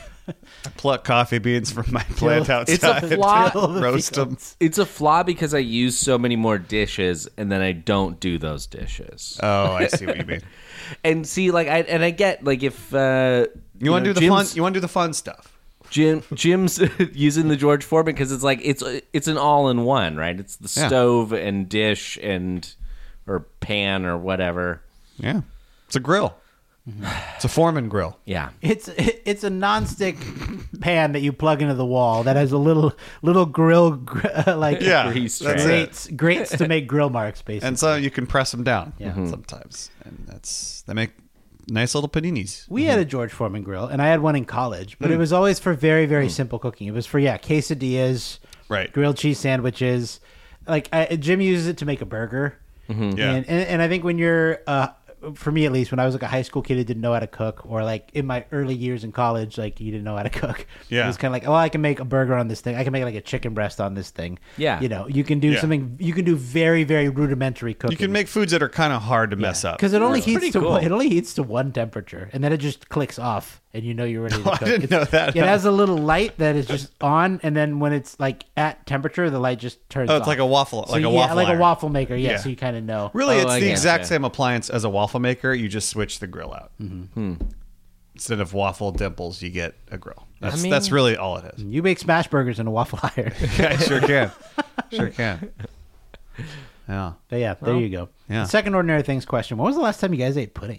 Pluck coffee beans from my plant outside. it's a flaw. Till the Roast them. fields. It's a flaw because I use so many more dishes, and then I don't do those dishes. Oh, I see what you mean. And see, like, I and I get like if uh, You want to know, do the fun? Jim's- You want to do the fun stuff? Jim Jim's using the George Foreman because it's like it's it's an all in one, right? It's the Yeah. stove and dish and or pan or whatever. Yeah, it's a grill. It's a Foreman grill. Yeah, It's it's a nonstick pan that you plug into the wall that has a little little grill gr- like Yeah, Grease that's tray. it. grates grates to make grill marks basically. And so you can press them down. Yeah. Mm-hmm. sometimes, and that's they make nice little paninis. We had a George Foreman grill, and I had one in college, but it was always for very, very simple cooking. It was for, yeah, quesadillas, Right. grilled cheese sandwiches. Like, I, Jim uses it to make a burger. Yeah. And, and, and I think when you're, uh, for me at least, when I was like a high school kid who didn't know how to cook, or like in my early years in college, like you didn't know how to cook. Yeah. It was kind of like, oh, I can make a burger on this thing. I can make like a chicken breast on this thing. Yeah. You know, you can do Yeah. something, you can do very, very rudimentary cooking. You can make foods that are kind of hard to mess up. Because it only That's heats pretty to cool. it only heats to one temperature, and then it just clicks off, and you know you're ready to I cook. didn't It's- know that. It has a little light that is just on, and then when it's like at temperature, the light just turns. Oh, it's off. like a waffle, So like a yeah, waffle like iron. a waffle maker. Yeah, Yeah. so you kind of know. Really, Oh, it's I the getcha. exact same appliance as a waffle maker. You just switch the grill out. Mm-hmm. Instead of waffle dimples, you get a grill. That's mean- that's really all it is. You make smash burgers in a waffle iron. I sure can. Sure can. Yeah. But yeah, there you go. yeah. The second ordinary things question: when was the last time you guys ate pudding?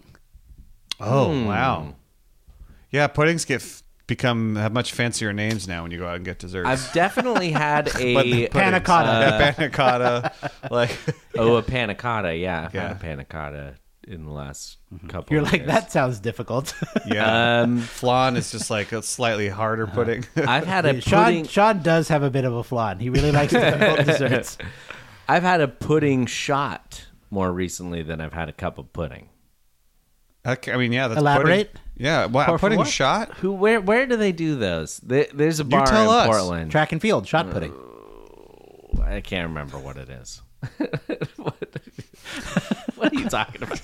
Oh Hmm. wow. Yeah, puddings get f- become have much fancier names now when you go out and get desserts. I've definitely had But a the Panna puddings. cotta. Yeah, panna cotta. Like oh a panna cotta. Yeah, I've Yeah. had a panna cotta in the last couple. You're of like years. that sounds difficult. yeah. Um, Flan is just like a slightly harder pudding. I've had a Sean pudding. Sean does have a bit of a flaw. And he really likes difficult desserts. I've had a pudding shot more recently than I've had a cup of pudding. Okay, I mean, yeah, that's Elaborate? Pudding. Yeah, wow, Pour for pudding what? shot. Who? Where? Where do they do those? There, there's a bar tell in us. Portland. Track and field shot pudding. I can't remember what it is. what, what are you talking about?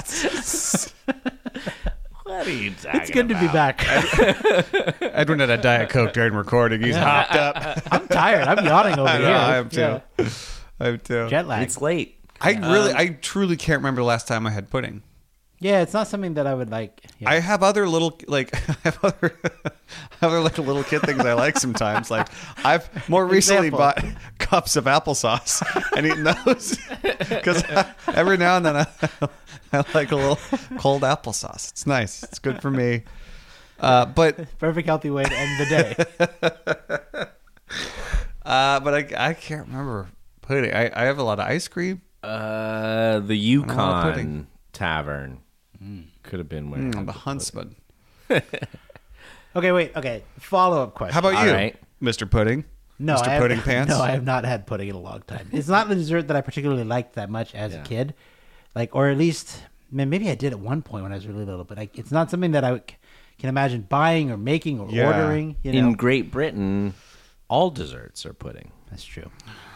what are you talking It's good to be about? back. Edwin had a Diet Coke during recording. He's hopped up. I'm tired. I'm yawning over I know, here. I am too. Yeah. I am too. Jet lag. It's late. I really, I truly can't remember the last time I had pudding. Yeah, it's not something that I would like. Yeah. I have other little like I have other other like little kid things I like sometimes. Like I've more recently Example. bought cups of applesauce and eaten those because every now and then I, I like a little cold applesauce. It's nice. It's good for me. Uh, but Perfect healthy way to end the day. uh, but I I can't remember pudding. I, I have a lot of ice cream. Uh, the want Yukon pudding. Tavern could have been where. Mm, I'm a huntsman. Okay, wait. Okay, follow up question. How about All you, right. Mister Pudding? no, Mister I have- Pudding Pants? No, I have not had pudding in a long time. It's not the dessert that I particularly liked that much as Yeah. a kid, like, or at least man, maybe I did at one point when I was really little. But I, it's not something that I would- can imagine buying or making or Yeah. ordering. You know, In Great Britain, all desserts are pudding. that's true.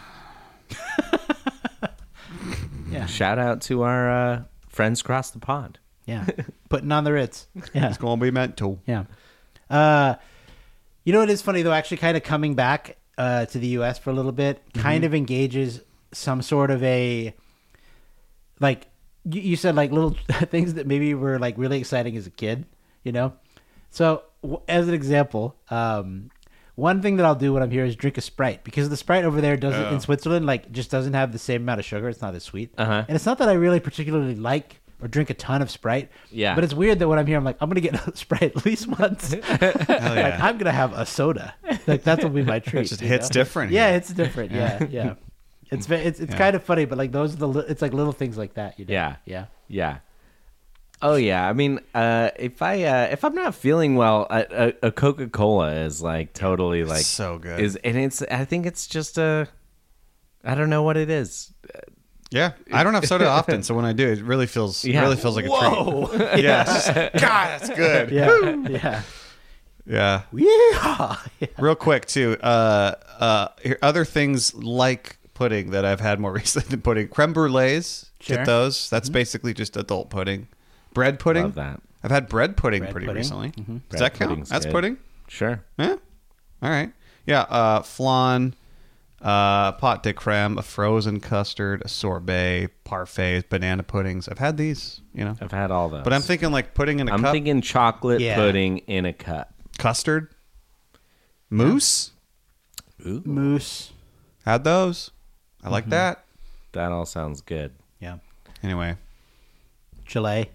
yeah, Shout out to our uh, friends across the pond. yeah. Putting on the Ritz. Yeah. It's going to be meant to. Yeah. Uh, you know, it is funny though. Actually, kind of coming back uh, to the U S for a little bit kind of engages some sort of a like you, you said, like little things that maybe were like really exciting as a kid. You know, so w- as an example, um, one thing that I'll do when I'm here is drink a Sprite because the Sprite over there doesn't in Switzerland like just doesn't have the same amount of sugar. It's not as sweet, Uh-huh. and it's not that I really particularly like or drink a ton of Sprite. Yeah. But it's weird that when I'm here, I'm like, I'm gonna get a Sprite at least once. Like, I'm gonna have a soda. Like that's will be my treat. just you hits know? different Yeah, here. it's different. Yeah, yeah. It's ve- it's it's Yeah. kind of funny, but like those are the li- it's like little things like that. You know? Yeah. yeah. Yeah. Oh yeah. I mean, uh, if I uh, if I'm not feeling well, a, a, a Coca Cola is like totally like so good. Is and it's I think it's just a I don't know what it is. Yeah, I don't have soda often, so when I do, it really feels Yeah. really feels like a treat. Yeah, it's just, God, that's good. Yeah, yeah. Yeah. Yeah. yeah. Real quick too. Uh, uh, here, other things like pudding that I've had more recently than pudding. Creme brulees. Sure. Get those. That's basically just adult pudding. Bread pudding. Love that. I've had bread pudding Bread pretty pudding. recently. Mhm. Does Bread that count? pudding's That's good. pudding. Sure. Yeah. All right. Yeah. Uh, flan. Uh, pot de creme, a frozen custard, a sorbet, parfaits, banana puddings. I've had these, you know. I've had all those. But I'm thinking like pudding in a I'm cup. thinking chocolate Yeah. pudding in a cup. Custard. Mousse. Ooh. Moose. Had those. I Mm-hmm. like that. That all sounds good. Yeah. Anyway. Chile.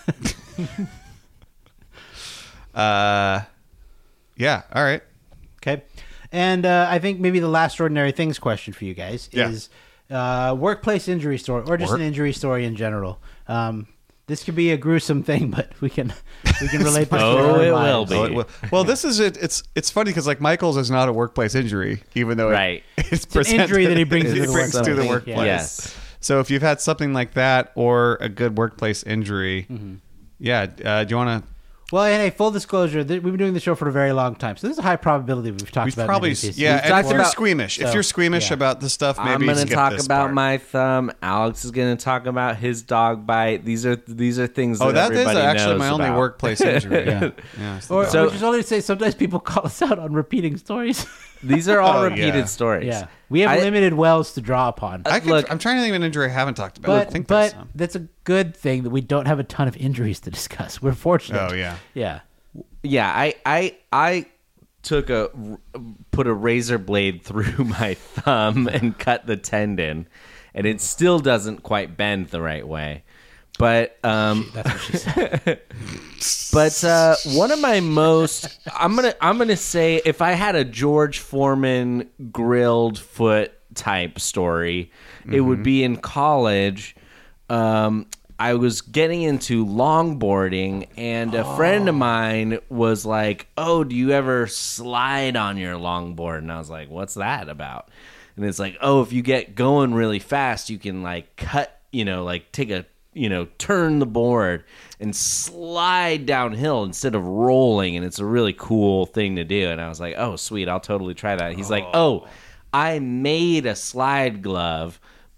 Uh, yeah. All right. Okay. And uh, I think maybe the last ordinary things question for you guys Yeah. is uh, workplace injury story or just Work- an injury story in general. Um, this could be a gruesome thing, but we can we can relate this to Oh, our own it will lives. be. Oh, it will- well, this is it. It's it's funny because like Michael's is not a workplace injury, even though it- Right. it's, It's an injury that he brings he to the brings to the workplace. workplace. Yeah. Yes. So if you've had something like that or a good workplace injury, yeah. Uh, do you want to? Well, and hey, full disclosure, th- we've been doing the show for a very long time, so there's a high probability we've talked We've about probably many of these. yeah. We've And talked if you're about- squeamish, if so, you're squeamish yeah. about the stuff, maybe I'm you going to skip talk this about part. my thumb. Alex is going to talk about his dog bite. These are these are things Oh, that that is everybody actually knows my only about. workplace injury. yeah. yeah. Or, So- or just only to say, sometimes people call us out on repeating stories. These are all Oh, repeated yeah. stories. yeah, we have I- limited wells to draw upon. I could, Look- I'm trying to think of an injury I haven't talked about. I but think but there's some. that's a good thing that we don't have a ton of injuries to discuss. We're fortunate. Oh yeah. yeah. Yeah, I I I took a put a razor blade through my thumb and cut the tendon, and it still doesn't quite bend the right way. But um, That's what she said. but uh, one of my most I'm gonna I'm gonna say if I had a George Foreman grilled foot type story, it would be in college. Um, I was getting into longboarding, and a friend of mine was like, "Oh, do you ever slide on your longboard?" And I was like, "What's that about?" And it's like, "Oh, if you get going really fast, you can like cut, you know, like take a, you know, turn the board and slide downhill instead of rolling, and it's a really cool thing to do." And I was like, "Oh, sweet, I'll totally try that." He's like, "Oh, I made a slide glove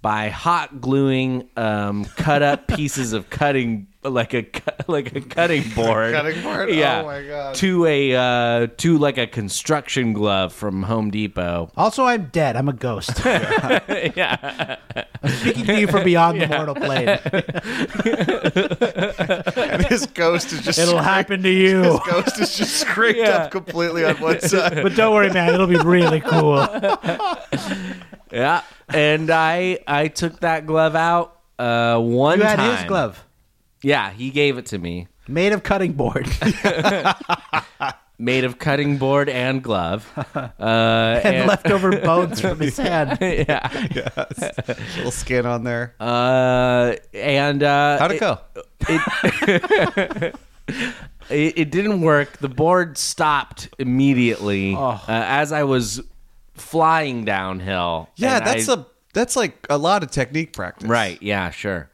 by hot gluing um, cut up pieces of cutting like a cu- like a cutting board, Cutting board? yeah, Oh, my God. to a uh, to like a construction glove from Home Depot. Also, I'm dead. I'm a ghost. Yeah, I'm speaking to you from beyond the mortal plane. And his ghost is just It'll scraped- happen to you. His ghost is just scraped Yeah. up completely on one side. But don't worry, man. It'll be really cool. yeah. And I I took that glove out uh, one You had time. his glove. Yeah, he gave it to me. Made of cutting board. Made of cutting board and glove. Uh, and leftover bones from his hand. yeah. Yes. Little skin on there. Uh, and uh, How'd it go? It, it didn't work. The board stopped immediately uh, as I was flying downhill. Yeah, And that's I- a that's like a lot of technique practice. right. Yeah, sure.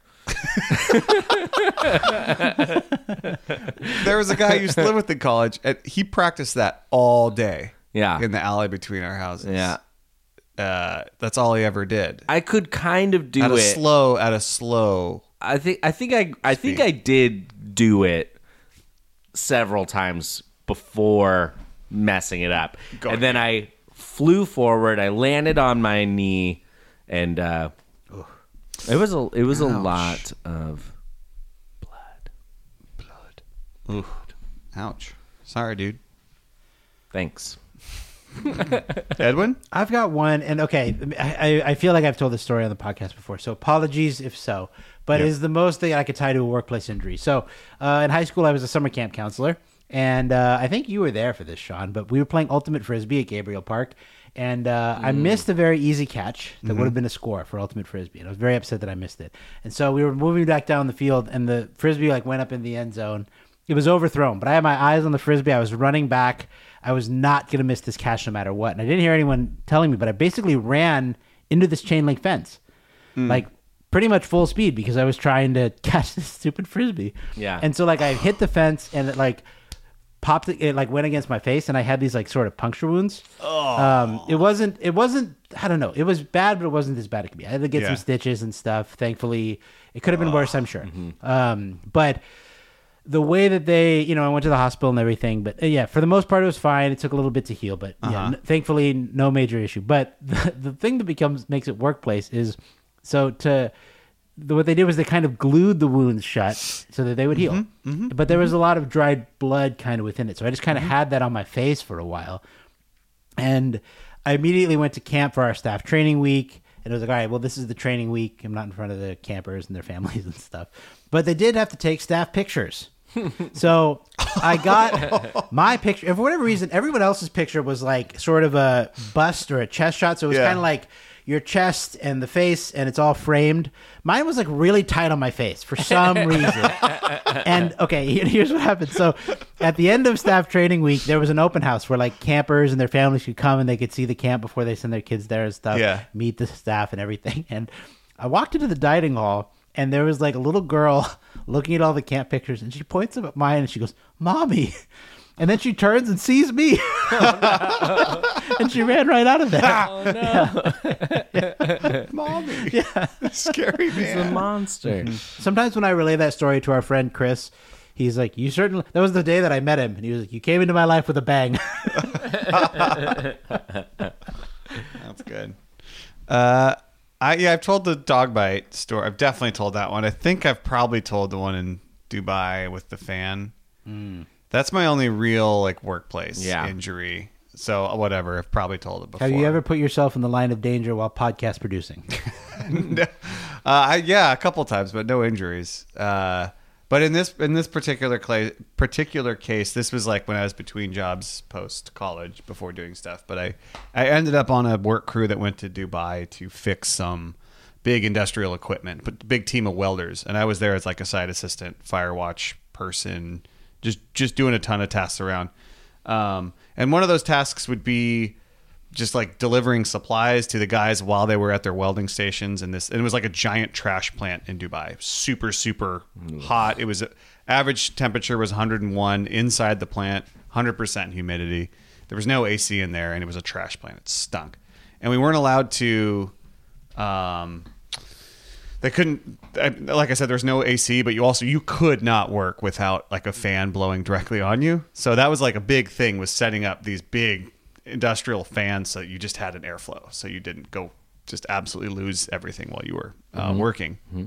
There was a guy I used to live with in college, and he practiced that all day. Yeah. In the alley between our houses. Yeah. Uh, that's all he ever did. I could kind of do At a it. slow, at a slow. I think I think I I think I did do it several times before messing it up. Go and then I flew forward, I landed on my knee, and uh, it was a it was a lot of blood. Blood. Ooh. Ouch. Sorry, dude. Thanks. Edwin? I've got one, and okay, I, I feel like I've told this story on the podcast before, so apologies if so. But Yeah. it is the most thing I could tie to a workplace injury. So uh, in high school, I was a summer camp counselor, and uh, I think you were there for this, Sean. But we were playing Ultimate Frisbee at Gabriel Park, and uh, I missed a very easy catch that would have been a score for Ultimate Frisbee, and I was very upset that I missed it. And so we were moving back down the field, and the Frisbee like went up in the end zone. It was overthrown, but I had my eyes on the Frisbee. I was running back. I was not going to miss this catch no matter what. And I didn't hear anyone telling me, but I basically ran into this chain link fence, like pretty much full speed because I was trying to catch this stupid Frisbee. Yeah. And so like I hit the fence and it like popped, it like went against my face and I had these like sort of puncture wounds. Oh. Um, it wasn't, it wasn't, I don't know. It was bad, but it wasn't as bad as it could be. I had to get Yeah. some stitches and stuff. Thankfully, it could have been worse, I'm sure. Um, but the way that they, you know, I went to the hospital and everything, but uh, yeah, for the most part, it was fine. It took a little bit to heal, but yeah, n- thankfully, no major issue. But the, the thing that becomes makes it workplace is so to the, what they did was they kind of glued the wounds shut so that they would heal. But there was a lot of dried blood kind of within it, so I just kind of had that on my face for a while, and I immediately went to camp for our staff training week. And it was like, all right, well, this is the training week. I'm not in front of the campers and their families and stuff. But they did have to take staff pictures. So I got my picture. For whatever reason, everyone else's picture was like sort of a bust or a chest shot. So it was Yeah. kind of like your chest and the face, and it's all framed. Mine was like really tight on my face for some reason. And okay, here's what happened. So at the end of staff training week, there was an open house where like campers and their families could come and they could see the camp before they send their kids there and stuff. Yeah. Meet the staff and everything. And I walked into the dining hall, and there was like a little girl looking at all the camp pictures, and she points up at mine and she goes, "Mommy." And then she turns and sees me. And she ran right out of there. Oh no! Mommy. Yeah. Scary man. The monster. Sometimes when I relay that story to our friend Chris, he's like, "You certainly," that was the day that I met him. And he was like, "You came into my life with a bang." That's good. Uh, I yeah, I've told the dog bite story. I've definitely told that one. I think I've probably told the one in Dubai with the fan. That's my only real like workplace Yeah. injury. So uh, whatever, I've probably told it before. Have you ever put yourself in the line of danger while podcast producing? No. uh, I, yeah, a couple times, but no injuries. Uh, but in this in this particular cla particular case, this was like when I was between jobs post college before doing stuff. But I I ended up on a work crew that went to Dubai to fix some big industrial equipment, but big team of welders, and I was there as like a site assistant, fire watch person, just just doing a ton of tasks around. Um, and one of those tasks would be just like delivering supplies to the guys while they were at their welding stations. And this, and it was like a giant trash plant in Dubai, super, super hot. It was average temperature was one hundred one inside the plant, one hundred percent humidity. There was no A C in there, and it was a trash plant. It stunk. And we weren't allowed to, um, they couldn't, like I said, there's no A C, but you also, you could not work without like a fan blowing directly on you. So that was like a big thing, was setting up these big industrial fans so you just had an airflow. So you didn't go just absolutely lose everything while you were uh, mm-hmm. working. Mm-hmm.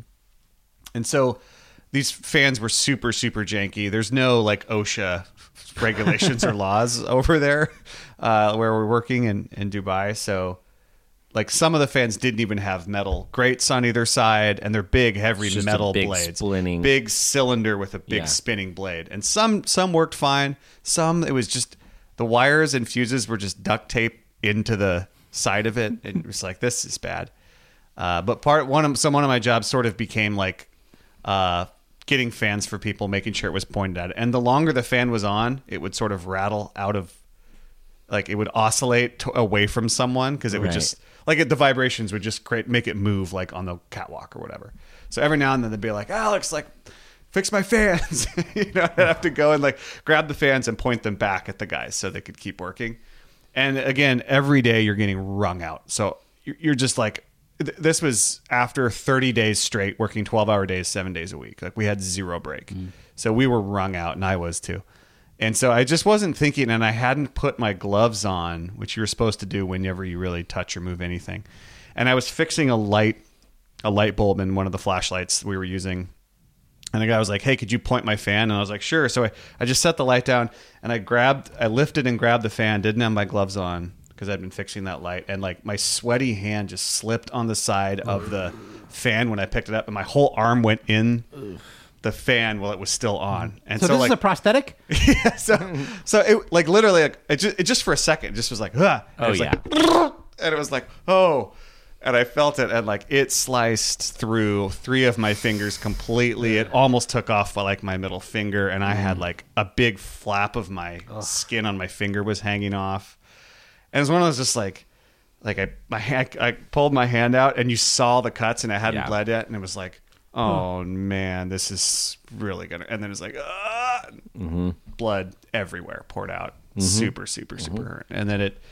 And so these fans were super, super janky. There's no like OSHA regulations or laws over there uh, where we're working in, in Dubai. So like some of the fans didn't even have metal grates on either side, and they're big, heavy Just metal a big blades. Splinting. Big cylinder with a big Yeah. spinning blade. And some some worked fine. Some, it was just the wires and fuses were just duct tape into the side of it. And it was like, this is bad. Uh, but part one of some one of my jobs sort of became like uh, getting fans for people, making sure it was pointed at it. And the longer the fan was on, it would sort of rattle out of, like it would oscillate to, away from someone, because it would Right. just, like it, the vibrations would just create, make it move like on the catwalk or whatever. So every now and then they'd be like, Alex, like fix my fans. You know, I'd have to go and like grab the fans and point them back at the guys so they could keep working. And again, every day you're getting wrung out. So you're you're just like, th- this was after thirty days straight working twelve hour days, seven days a week. Like we had zero break. Mm. So we were wrung out, and I was too. And so I just wasn't thinking, and I hadn't put my gloves on, which you're supposed to do whenever you really touch or move anything. And I was fixing a light, a light bulb in one of the flashlights we were using. And the guy was like, hey, could you point my fan? And I was like, sure. So I, I just set the light down, and I grabbed, I lifted and grabbed the fan, didn't have my gloves on because I'd been fixing that light. And like my sweaty hand just slipped on the side of the fan when I picked it up, and my whole arm went in the fan while it was still on. And So, so, this like, is a prosthetic? yeah, so, so it like literally, like, it just, it just for a second, it just was like, ah. Oh, it was yeah. like, and it was like, oh, and I felt it, and like it sliced through three of my fingers completely. It almost took off like my middle finger, and I had like a big flap of my skin on my finger was hanging off. And it was one of those just like, like I my hand, I pulled my hand out, and you saw the cuts, and I hadn't Yeah. bled yet, and it was like, oh man, this is really gonna. And then it's like, ah, Mm-hmm. blood everywhere, poured out, super, super, super hurt. And then it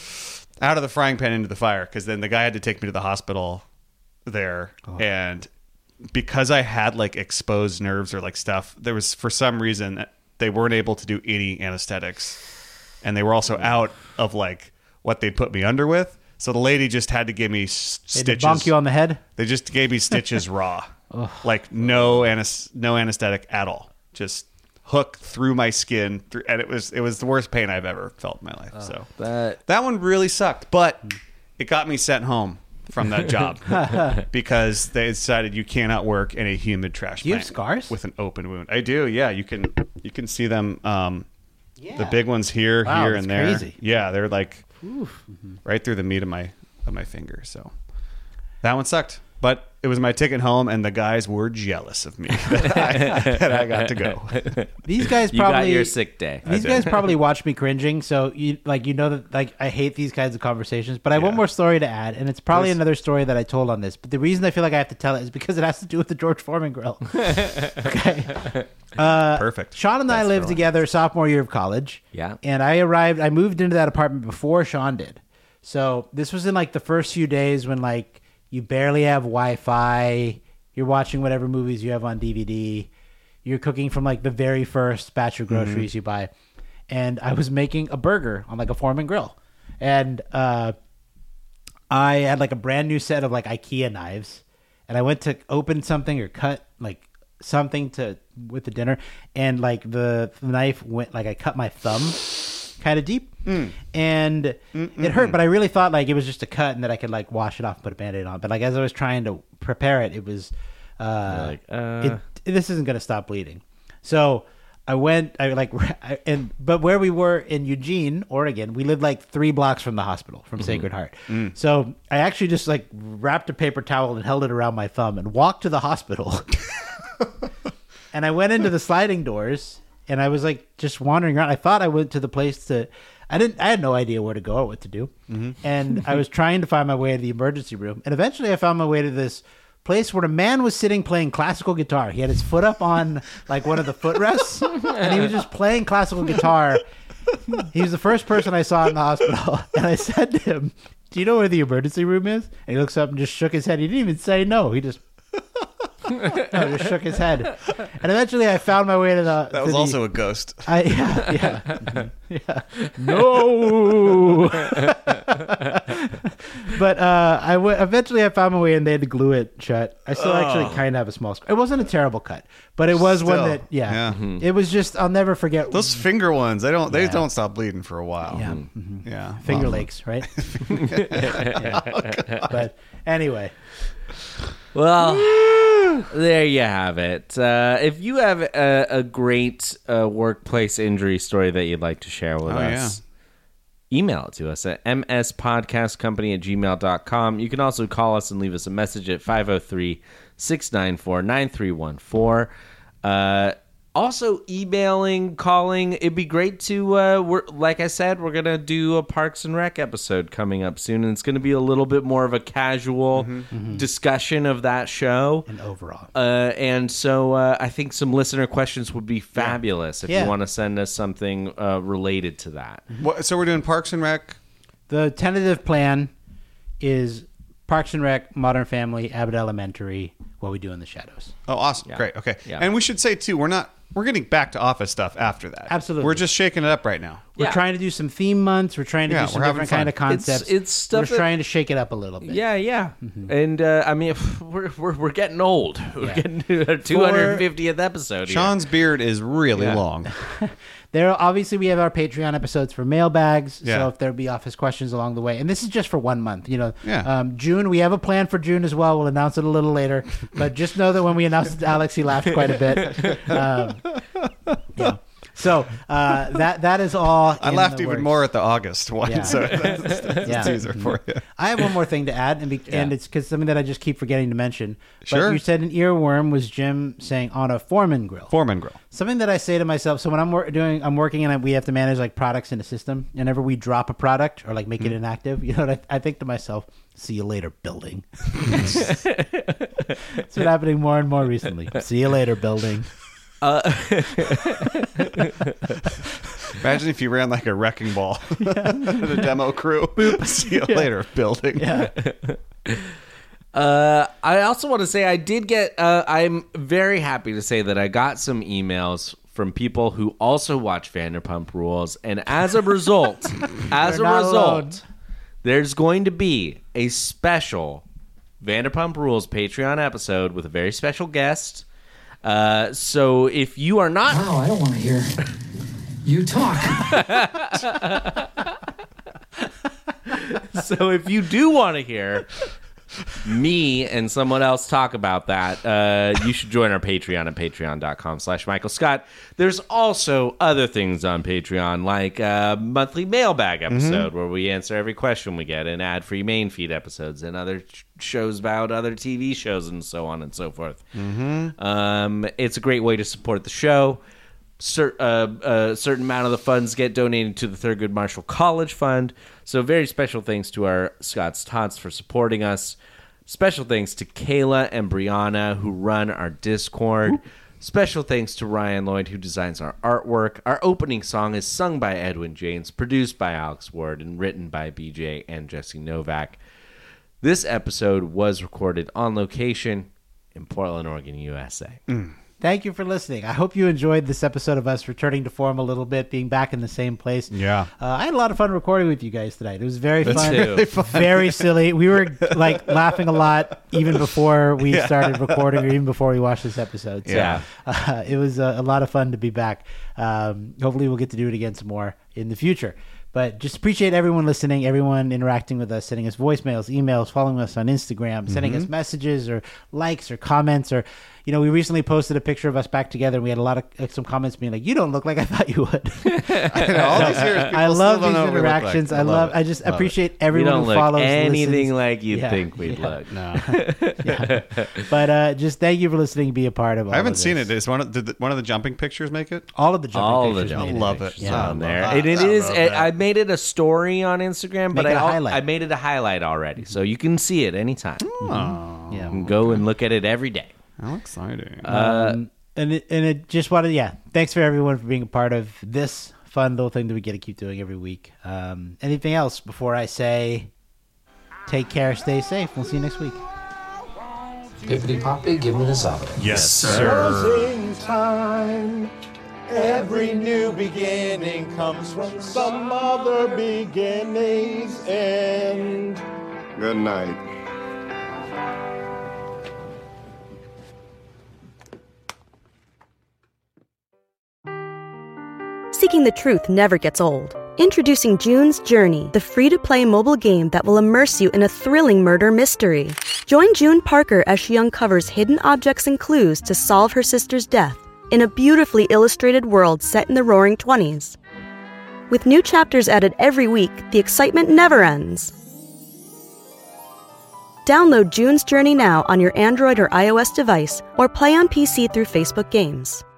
out of the frying pan into the fire, because then the guy had to take me to the hospital there, and because I had like exposed nerves or like stuff, there was for some reason they weren't able to do any anesthetics, and they were also out of like what they'd put me under with. So the lady just had to give me s- They had to stitches. bonk you on the head? They just gave me stitches raw, like no anes- no anesthetic at all. Just hook through my skin, through, and it was it was the worst pain I've ever felt in my life. so That that one really sucked, but it got me sent home from that job because they decided you cannot work in a humid trash Do you have plant scars? with an open wound. I do, yeah. You can you can see them. Um, Yeah. The big ones here, Wow, here, that's and there. crazy. Yeah, they're like right through the meat of my of my finger. So that one sucked, but it was my ticket home, and the guys were jealous of me that I, that I got to go. These guys you probably got your sick day. These guys probably watch me cringing, so you like you know that like I hate these kinds of conversations. But I have one Yeah. more story to add, and it's probably Please. another story that I told on this. But the reason I feel like I have to tell it is because it has to do with the George Foreman grill. Okay, Perfect. Sean and I That's lived the one. together sophomore year of college. Yeah. and I arrived. I moved into that apartment before Sean did. So this was in like the first few days when like you barely have Wi-Fi. You're watching whatever movies you have on D V D. You're cooking from like the very first batch of groceries you buy. And I was making a burger on like a Foreman grill. And uh, I had like a brand new set of like IKEA knives. And I went to open something or cut like something to with the dinner. And like the, the knife went like I cut my thumb kind of deep. Mm. And it hurt, but I really thought like it was just a cut and that I could like wash it off and put a Band-Aid on. But like as I was trying to prepare it, it was uh, like, uh. it, this isn't going to stop bleeding. So I went, I like, I, and but where we were in Eugene, Oregon, we lived like three blocks from the hospital, from Sacred Heart. So I actually just like wrapped a paper towel and held it around my thumb and walked to the hospital. And I went into the sliding doors and I was like just wandering around. I thought I went to the place to, I didn't, I had no idea where to go or what to do. And I was trying to find my way to the emergency room. And eventually I found my way to this place where a man was sitting playing classical guitar. He had his foot up on like one of the footrests and he was just playing classical guitar. He was the first person I saw in the hospital. And I said to him, do you know where the emergency room is? And he looks up and just shook his head. He didn't even say no. He just No, just shook his head. And eventually I found my way to the... That to was the- also a ghost. I, yeah, yeah. Mhm. yeah. No! But uh, I w- eventually I found my way and they had to glue it shut. I still actually kind of have a small scar. It wasn't a terrible cut, but it was one Still, that, yeah. yeah. It was just, I'll never forget. Those finger ones, they don't they Yeah. don't stop bleeding for a while. Yeah. Mhm. Yeah. Finger Well, Lakes, right? Yeah. But anyway, Well, there you have it. Uh, if you have a, a great uh, workplace injury story that you'd like to share with Oh, us, email it to us at mspodcastcompany at gmail dot com. You can also call us and leave us a message at five oh three, six nine four, nine three one four. Uh, also, emailing, calling. It'd be great to, uh, we're, like I said, we're going to do a Parks and Rec episode coming up soon, and it's going to be a little bit more of a casual discussion of that show. and overall. Uh, and so uh, I think some listener questions would be fabulous if Yeah. you want to send us something uh, related to that. What, so we're doing Parks and Rec. The tentative plan is Parks and Rec, Modern Family, Abbott Elementary, What We Do in the Shadows. Oh, awesome! Great. Okay. Yeah. And we should say too, we're not we're getting back to Office stuff after that. Absolutely. We're just shaking it up right now. We're Yeah. trying to do some theme months. We're trying to Yeah, do some we're having different kind fun. of concepts. It's- it's stuff We're that- trying to shake it up a little bit. Yeah, yeah. And uh, I mean, we're, we're, we're getting old. We're Yeah. getting to our two hundred fiftieth episode here. Sean's beard is really Yeah. long. There, obviously, we have our Patreon episodes for mailbags. Yeah. So if there be office questions along the way, and this is just for one month, you know. Yeah. Um, June, we have a plan for June as well. We'll announce it a little later, but just know that when we announced it to Alex, he laughed quite a bit. Um, yeah. So uh, that that is all. I in laughed the even works. more at the August one, Yeah. so that's, that's Yeah. a teaser for you. I have one more thing to add, and, be, and it's because something that I just keep forgetting to mention. But Sure. you said an earworm was Jim saying on a Foreman grill. Foreman grill. Something that I say to myself. So when I'm wor- doing, I'm working and I, we have to manage like products in a system. And whenever we drop a product or like make it inactive, you know, what I, I think to myself, "See you later, building." It's been happening more and more recently. See you later, building. Imagine if you ran like a wrecking ball, the demo crew. See you later, building. Yeah. Uh, I also want to say I did get. Uh, I'm very happy to say that I got some emails from people who also watch Vanderpump Rules, and as a result, as a They're not result, alone. there's going to be a special Vanderpump Rules Patreon episode with a very special guest. Uh, so if you are not, Wow, I don't want to hear you talk. so if you do want to hear me and someone else talk about that, uh, you should join our Patreon at patreon.com slash Michael Scott. There's also other things on Patreon, like a monthly mailbag episode where we answer every question we get, and ad-free main feed episodes, and other sh- shows about other T V shows, and so on and so forth. Um, it's a great way to support the show. Cer- uh, a certain amount of the funds get donated to the Thurgood Marshall College Fund. So very special thanks to our Scott's Tots for supporting us. Special thanks to Kayla and Brianna who run our Discord. Special thanks to Ryan Lloyd who designs our artwork. Our opening song is sung by Edwin James, produced by Alex Ward, and written by B J and Jesse Novak. This episode was recorded on location in Portland, Oregon, U S A. Thank you for listening. I hope you enjoyed this episode of us returning to form a little bit, being back in the same place. Yeah. Uh, I had a lot of fun recording with you guys tonight. It was very fun. too. Really Very silly. We were like laughing a lot even before we started recording or even before we watched this episode. So, Yeah. uh, it was a, a lot of fun to be back. Um, hopefully we'll get to do it again some more in the future. But just appreciate everyone listening, everyone interacting with us, sending us voicemails, emails, following us on Instagram, sending us messages or likes or comments. Or, you know, we recently posted a picture of us back together, and we had a lot of uh, some comments being like, "You don't look like I thought you would." I know, all these years, people I love still don't these know what we look like. interactions. I love. it. I just Love appreciate We everyone don't who look follows, anything listens. like you'd Yeah, think we'd yeah. look. No, Yeah. But uh, just thank you for listening. Be a part of. All I haven't of seen this. it. Is one of did the, one of the jumping pictures make it? All of the jumping All the pictures jumping made it. love it. pictures Yeah. on there. I And it love is. that. I made it a story on Instagram, but Make it I a al- highlight. I made it a highlight already, so you can see it anytime. Oh, Yeah. You can go and look at it every day. how exciting! Um, and it, and it just wanted, yeah. Thanks for everyone for being a part of this fun little thing that we get to keep doing every week. Um, anything else before I say, take care, stay safe. We'll see you next week. Pippity poppy, give me the soda. Yes, sir. Closing time. Every new beginning comes from some other beginning's end. Good night. Seeking the truth never gets old. Introducing June's Journey, the free-to-play mobile game that will immerse you in a thrilling murder mystery. Join June Parker as she uncovers hidden objects and clues to solve her sister's death in a beautifully illustrated world set in the Roaring Twenties. With new chapters added every week, the excitement never ends. Download June's Journey now on your Android or iOS device, or play on P C through Facebook Games.